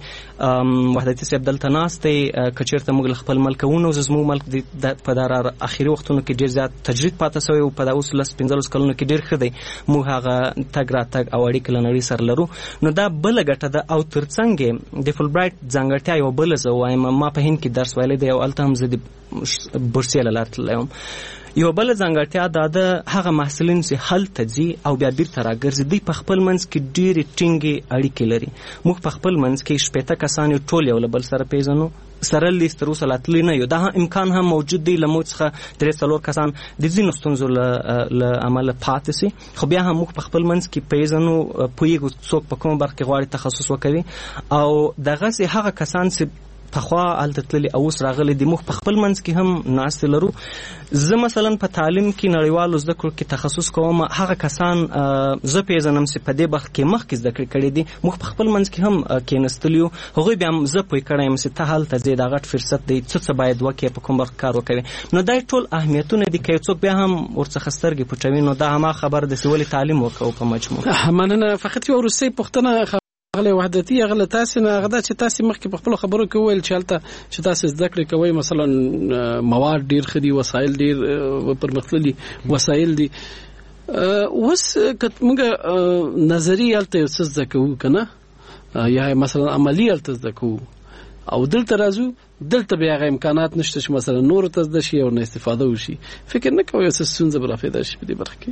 وحدتي صاحب دلته ناست دی. که چېرته موږ له خپل ملک ونوځو زموږ ملک په دغه اخري وختونو کې ډېر زیات تجرید پاته سوی او په دا اوس لس پنځلس کلونو کې ډېر ښه دی موږ هغه تګ راتګ او اړیکې له نړۍ سره لرو. نو دا بله ګټه ده. او ترڅنګ د فول برایټ ځانګړتیا یوه بله زه وایم ما په هند کې درس ویلی دی او هلته هم زه د بورسیې له لارې تللی وم. یو بل ځانګړتیا دا ده هغه محصلین چې هلته ځي او بیا بیرته راګرځي دوی په خپل منځ کې ډېرې ټینګې اړیکې لري. موږ په خپل منځ کې شپېته کسان یو ټول یو له بل سره پیژنو سره لیست تر اوسه لا تللی نه یو. دا امکان هم موجود دی له موږ څخه درې څلور کسان د ځینو ستونزو له امله پاتې سي خو بیا هم موږ په خپل منځ کې پیژنو پوهېږو څوک په کومه برخه کې غواړي تخصص وکوي او دغسې هغه کسان چې پخوا هلته تللي او اوس راغلي دي موږ په خپل منځ کې هم ناستې لرو. زه مثلا په تعلیم کې نړیوالو زده کړو کې تخصص کوم. هغه کسان زه پیژنم چې په دې برخه کې مخکې زده کړې کړې دي موږ په خپل منځ کې هم کېنستلي یو. هغوی بیا هم زه پوه کړی یم چې ته هلته ځې دا غټ فرصت دی څه څه باید وکړې په کوم برخه کار وکوي. نو دا ټول اهمیتونه دي که یو څوک بیا هم ورڅخه سترګې پټوي نو دا هماغه خبره ده چې ولې تعلیم وکړو په مجموع. مننه. فقط یو وروستۍ پوښتنه غله وحدتي غله تاسو نه غدا چې تاسو مخکې په خپل خبرو کې ویل چې حالت چې تاسو زده کړې کوي مثلا مواد ډیر خدي وسایل ډیر پرمختللي وسایل دي اوس کتمګه نظری حالت څه زده کوو کنه یا مثلا عملی حالت زده کوو او دلته راځو دلته بیا غو امکانات نشته چې مثلا نور ته زده شي او نه استفاده وشي فکر نه کوي چې څنګه به راځي شي په دې برخه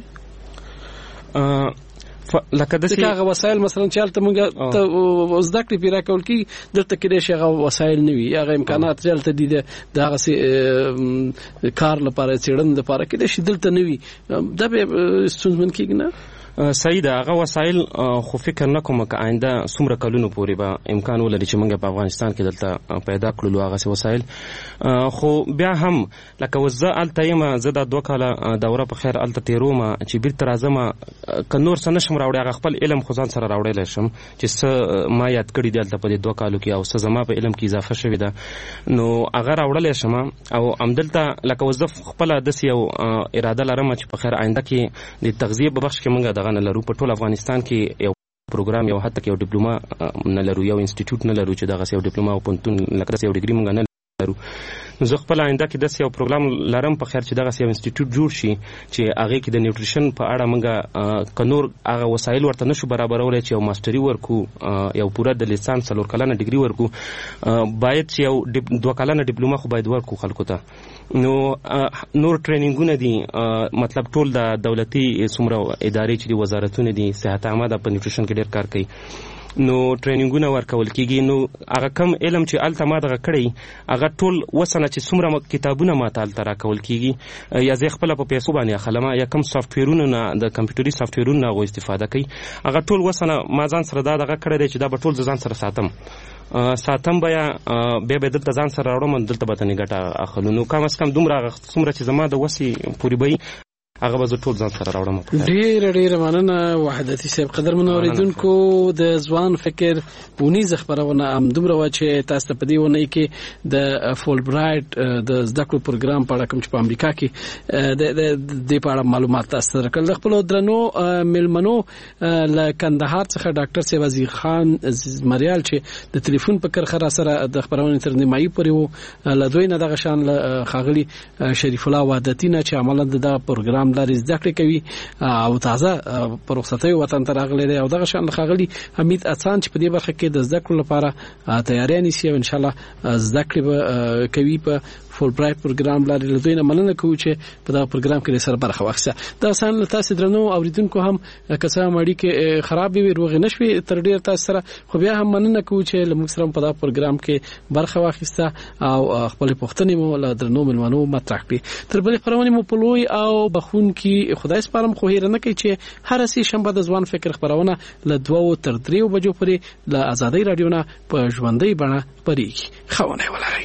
کې لکه د څنګه وسایل مثلا چې حالت موږ زده کړې پیرا کول کی دلته کې د شغه وسایل نه وي هغه امکانات چلته دي د هغه کار لپاره چړن لپاره کې د شدلته نه وي دا به ستونزمن کېږي نه صحیح ده هغه وسایل خو فکر نه کوم چې آینده څومره کلونو پورې به امکان ولري چې موږ په افغانستان کې دلته پیدا کړو هغه وسایل خو بیا هم لکه وزه الته یم زه د دوه کاله دوره په خیر الته تیروم چې بیرته راځم ک نور څه نشم راوړی هغه خپل علم خو ځان سره راوړی شم چې څه ما یاد کړی دی الته په دوه کالو کې او څه زما په علم کې اضافه شوی ده نو هغه راوړل شم او امدلته لکه وزه خپل د یو اراده لرم چې په خیر آینده کې د تغذیه په بخش کې موږ دغه نه لرو په ټول افغانستان کې یو پروګرام یو حتی یو ډیپلوما نه لرو یو انسټیټیوټ نه لرو چې دغه یو ډیپلوما او پونتون لکه یو ډیګري مونږ نه لرو نو زه خپل آینده کې د یو پروګرام لرم په خیر چې دغه یو انسټیټیوټ جوړ شي چې هغه کې د نیوټریشن په اړه مونږ کنور هغه وسایل ورته نشو برابرولای چې یو ماستری ورکو یو پوره د لیسانس څلور کلنه ډیګري ورکو باید چې یو دوه کلنه ډیپلوما خو باید ورکو خلکو ته نو نور ټریننګونه دي مطلب ټول د دولتي څومره ادارې چې دي وزارتونه دي صحت عامه د نیوټریشن کې ډیر کار کوي نو ټریننګونه ورکول کیږي نو هغه کم علم چې الته ما دغه کړی هغه ټول وسنه چې څومره کتابونه ما ته الته راکول کیږي یا زه خپل په پیسو باندې اخلم یا کم سافټویرونه نه د کمپیوټري سافټویرونه غو استفاده کوي هغه ټول وسنه ما ځان سره دا دغه کړی دی چې دا به ټول ځان سره ساتم ساتم بیا به به دلته ځان سره راوړم دلته به تنه ګټه اخلو نو کم اس کم دومره څومره چې زما د وسی پوری به هغه به ټول ځان سره راوړم ډیر ډیر مننه وحدتي صاحب قدر منوریدونکو د ځوان فکر ونیز خبرونه ام دومره و چې تاسو په دې ونه کې د فول برایټ د زده کړو پروګرام په اړه کوم چې په امریکا کې د د په اړه معلومات تاسو سره کړل خپل درنو ملمنو ل کندهار څخه ډاکټر سی وزیر خان مریال چې د ټلیفون په کرخه را سره د خبرونه تر نیمایي پورې وو ل دوی نه دغه شان خاغلی شریف الله وحدتي نه چې عملاً د پروګرام لري زده کړې کوي او تازه پر رخصتۍ وطن ته راغلی دی او دغه شان خاغلی حمید احسان چې په دې برخه کې د زده کړو لپاره تیاری نیسي او ان شاء الله زده کړې به کوي په فول برایټ پروګرام لري لدوی نه مننه کوو چې په دا پروګرام کې سره برخه واخیسته دا سان تاسو درنو اوریدونکو هم کسه ماړي کې خراب وي روغ نشوي تر ډیر تاسو سره خو بیا هم مننه کوو چې لمږ سره په دا پروګرام کې برخه واخیسته او خپل پوښتنې مو له درنو ملمنو مطرح کړې تر بلې خبرونه مو په لوی او بخون کې خدای سپارم خو هیر نه کوي چې هر سي شنبه د ځوان فکر خبرونه له دوه تر دریو بجو پورې له آزادۍ رادیو نه په ژوندۍ بڼه پرېږي خونه ولري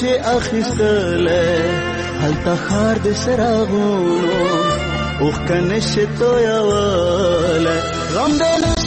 نشي اخیستله هلته خار د سراغونو اوخ کنه شتو یواله غم دې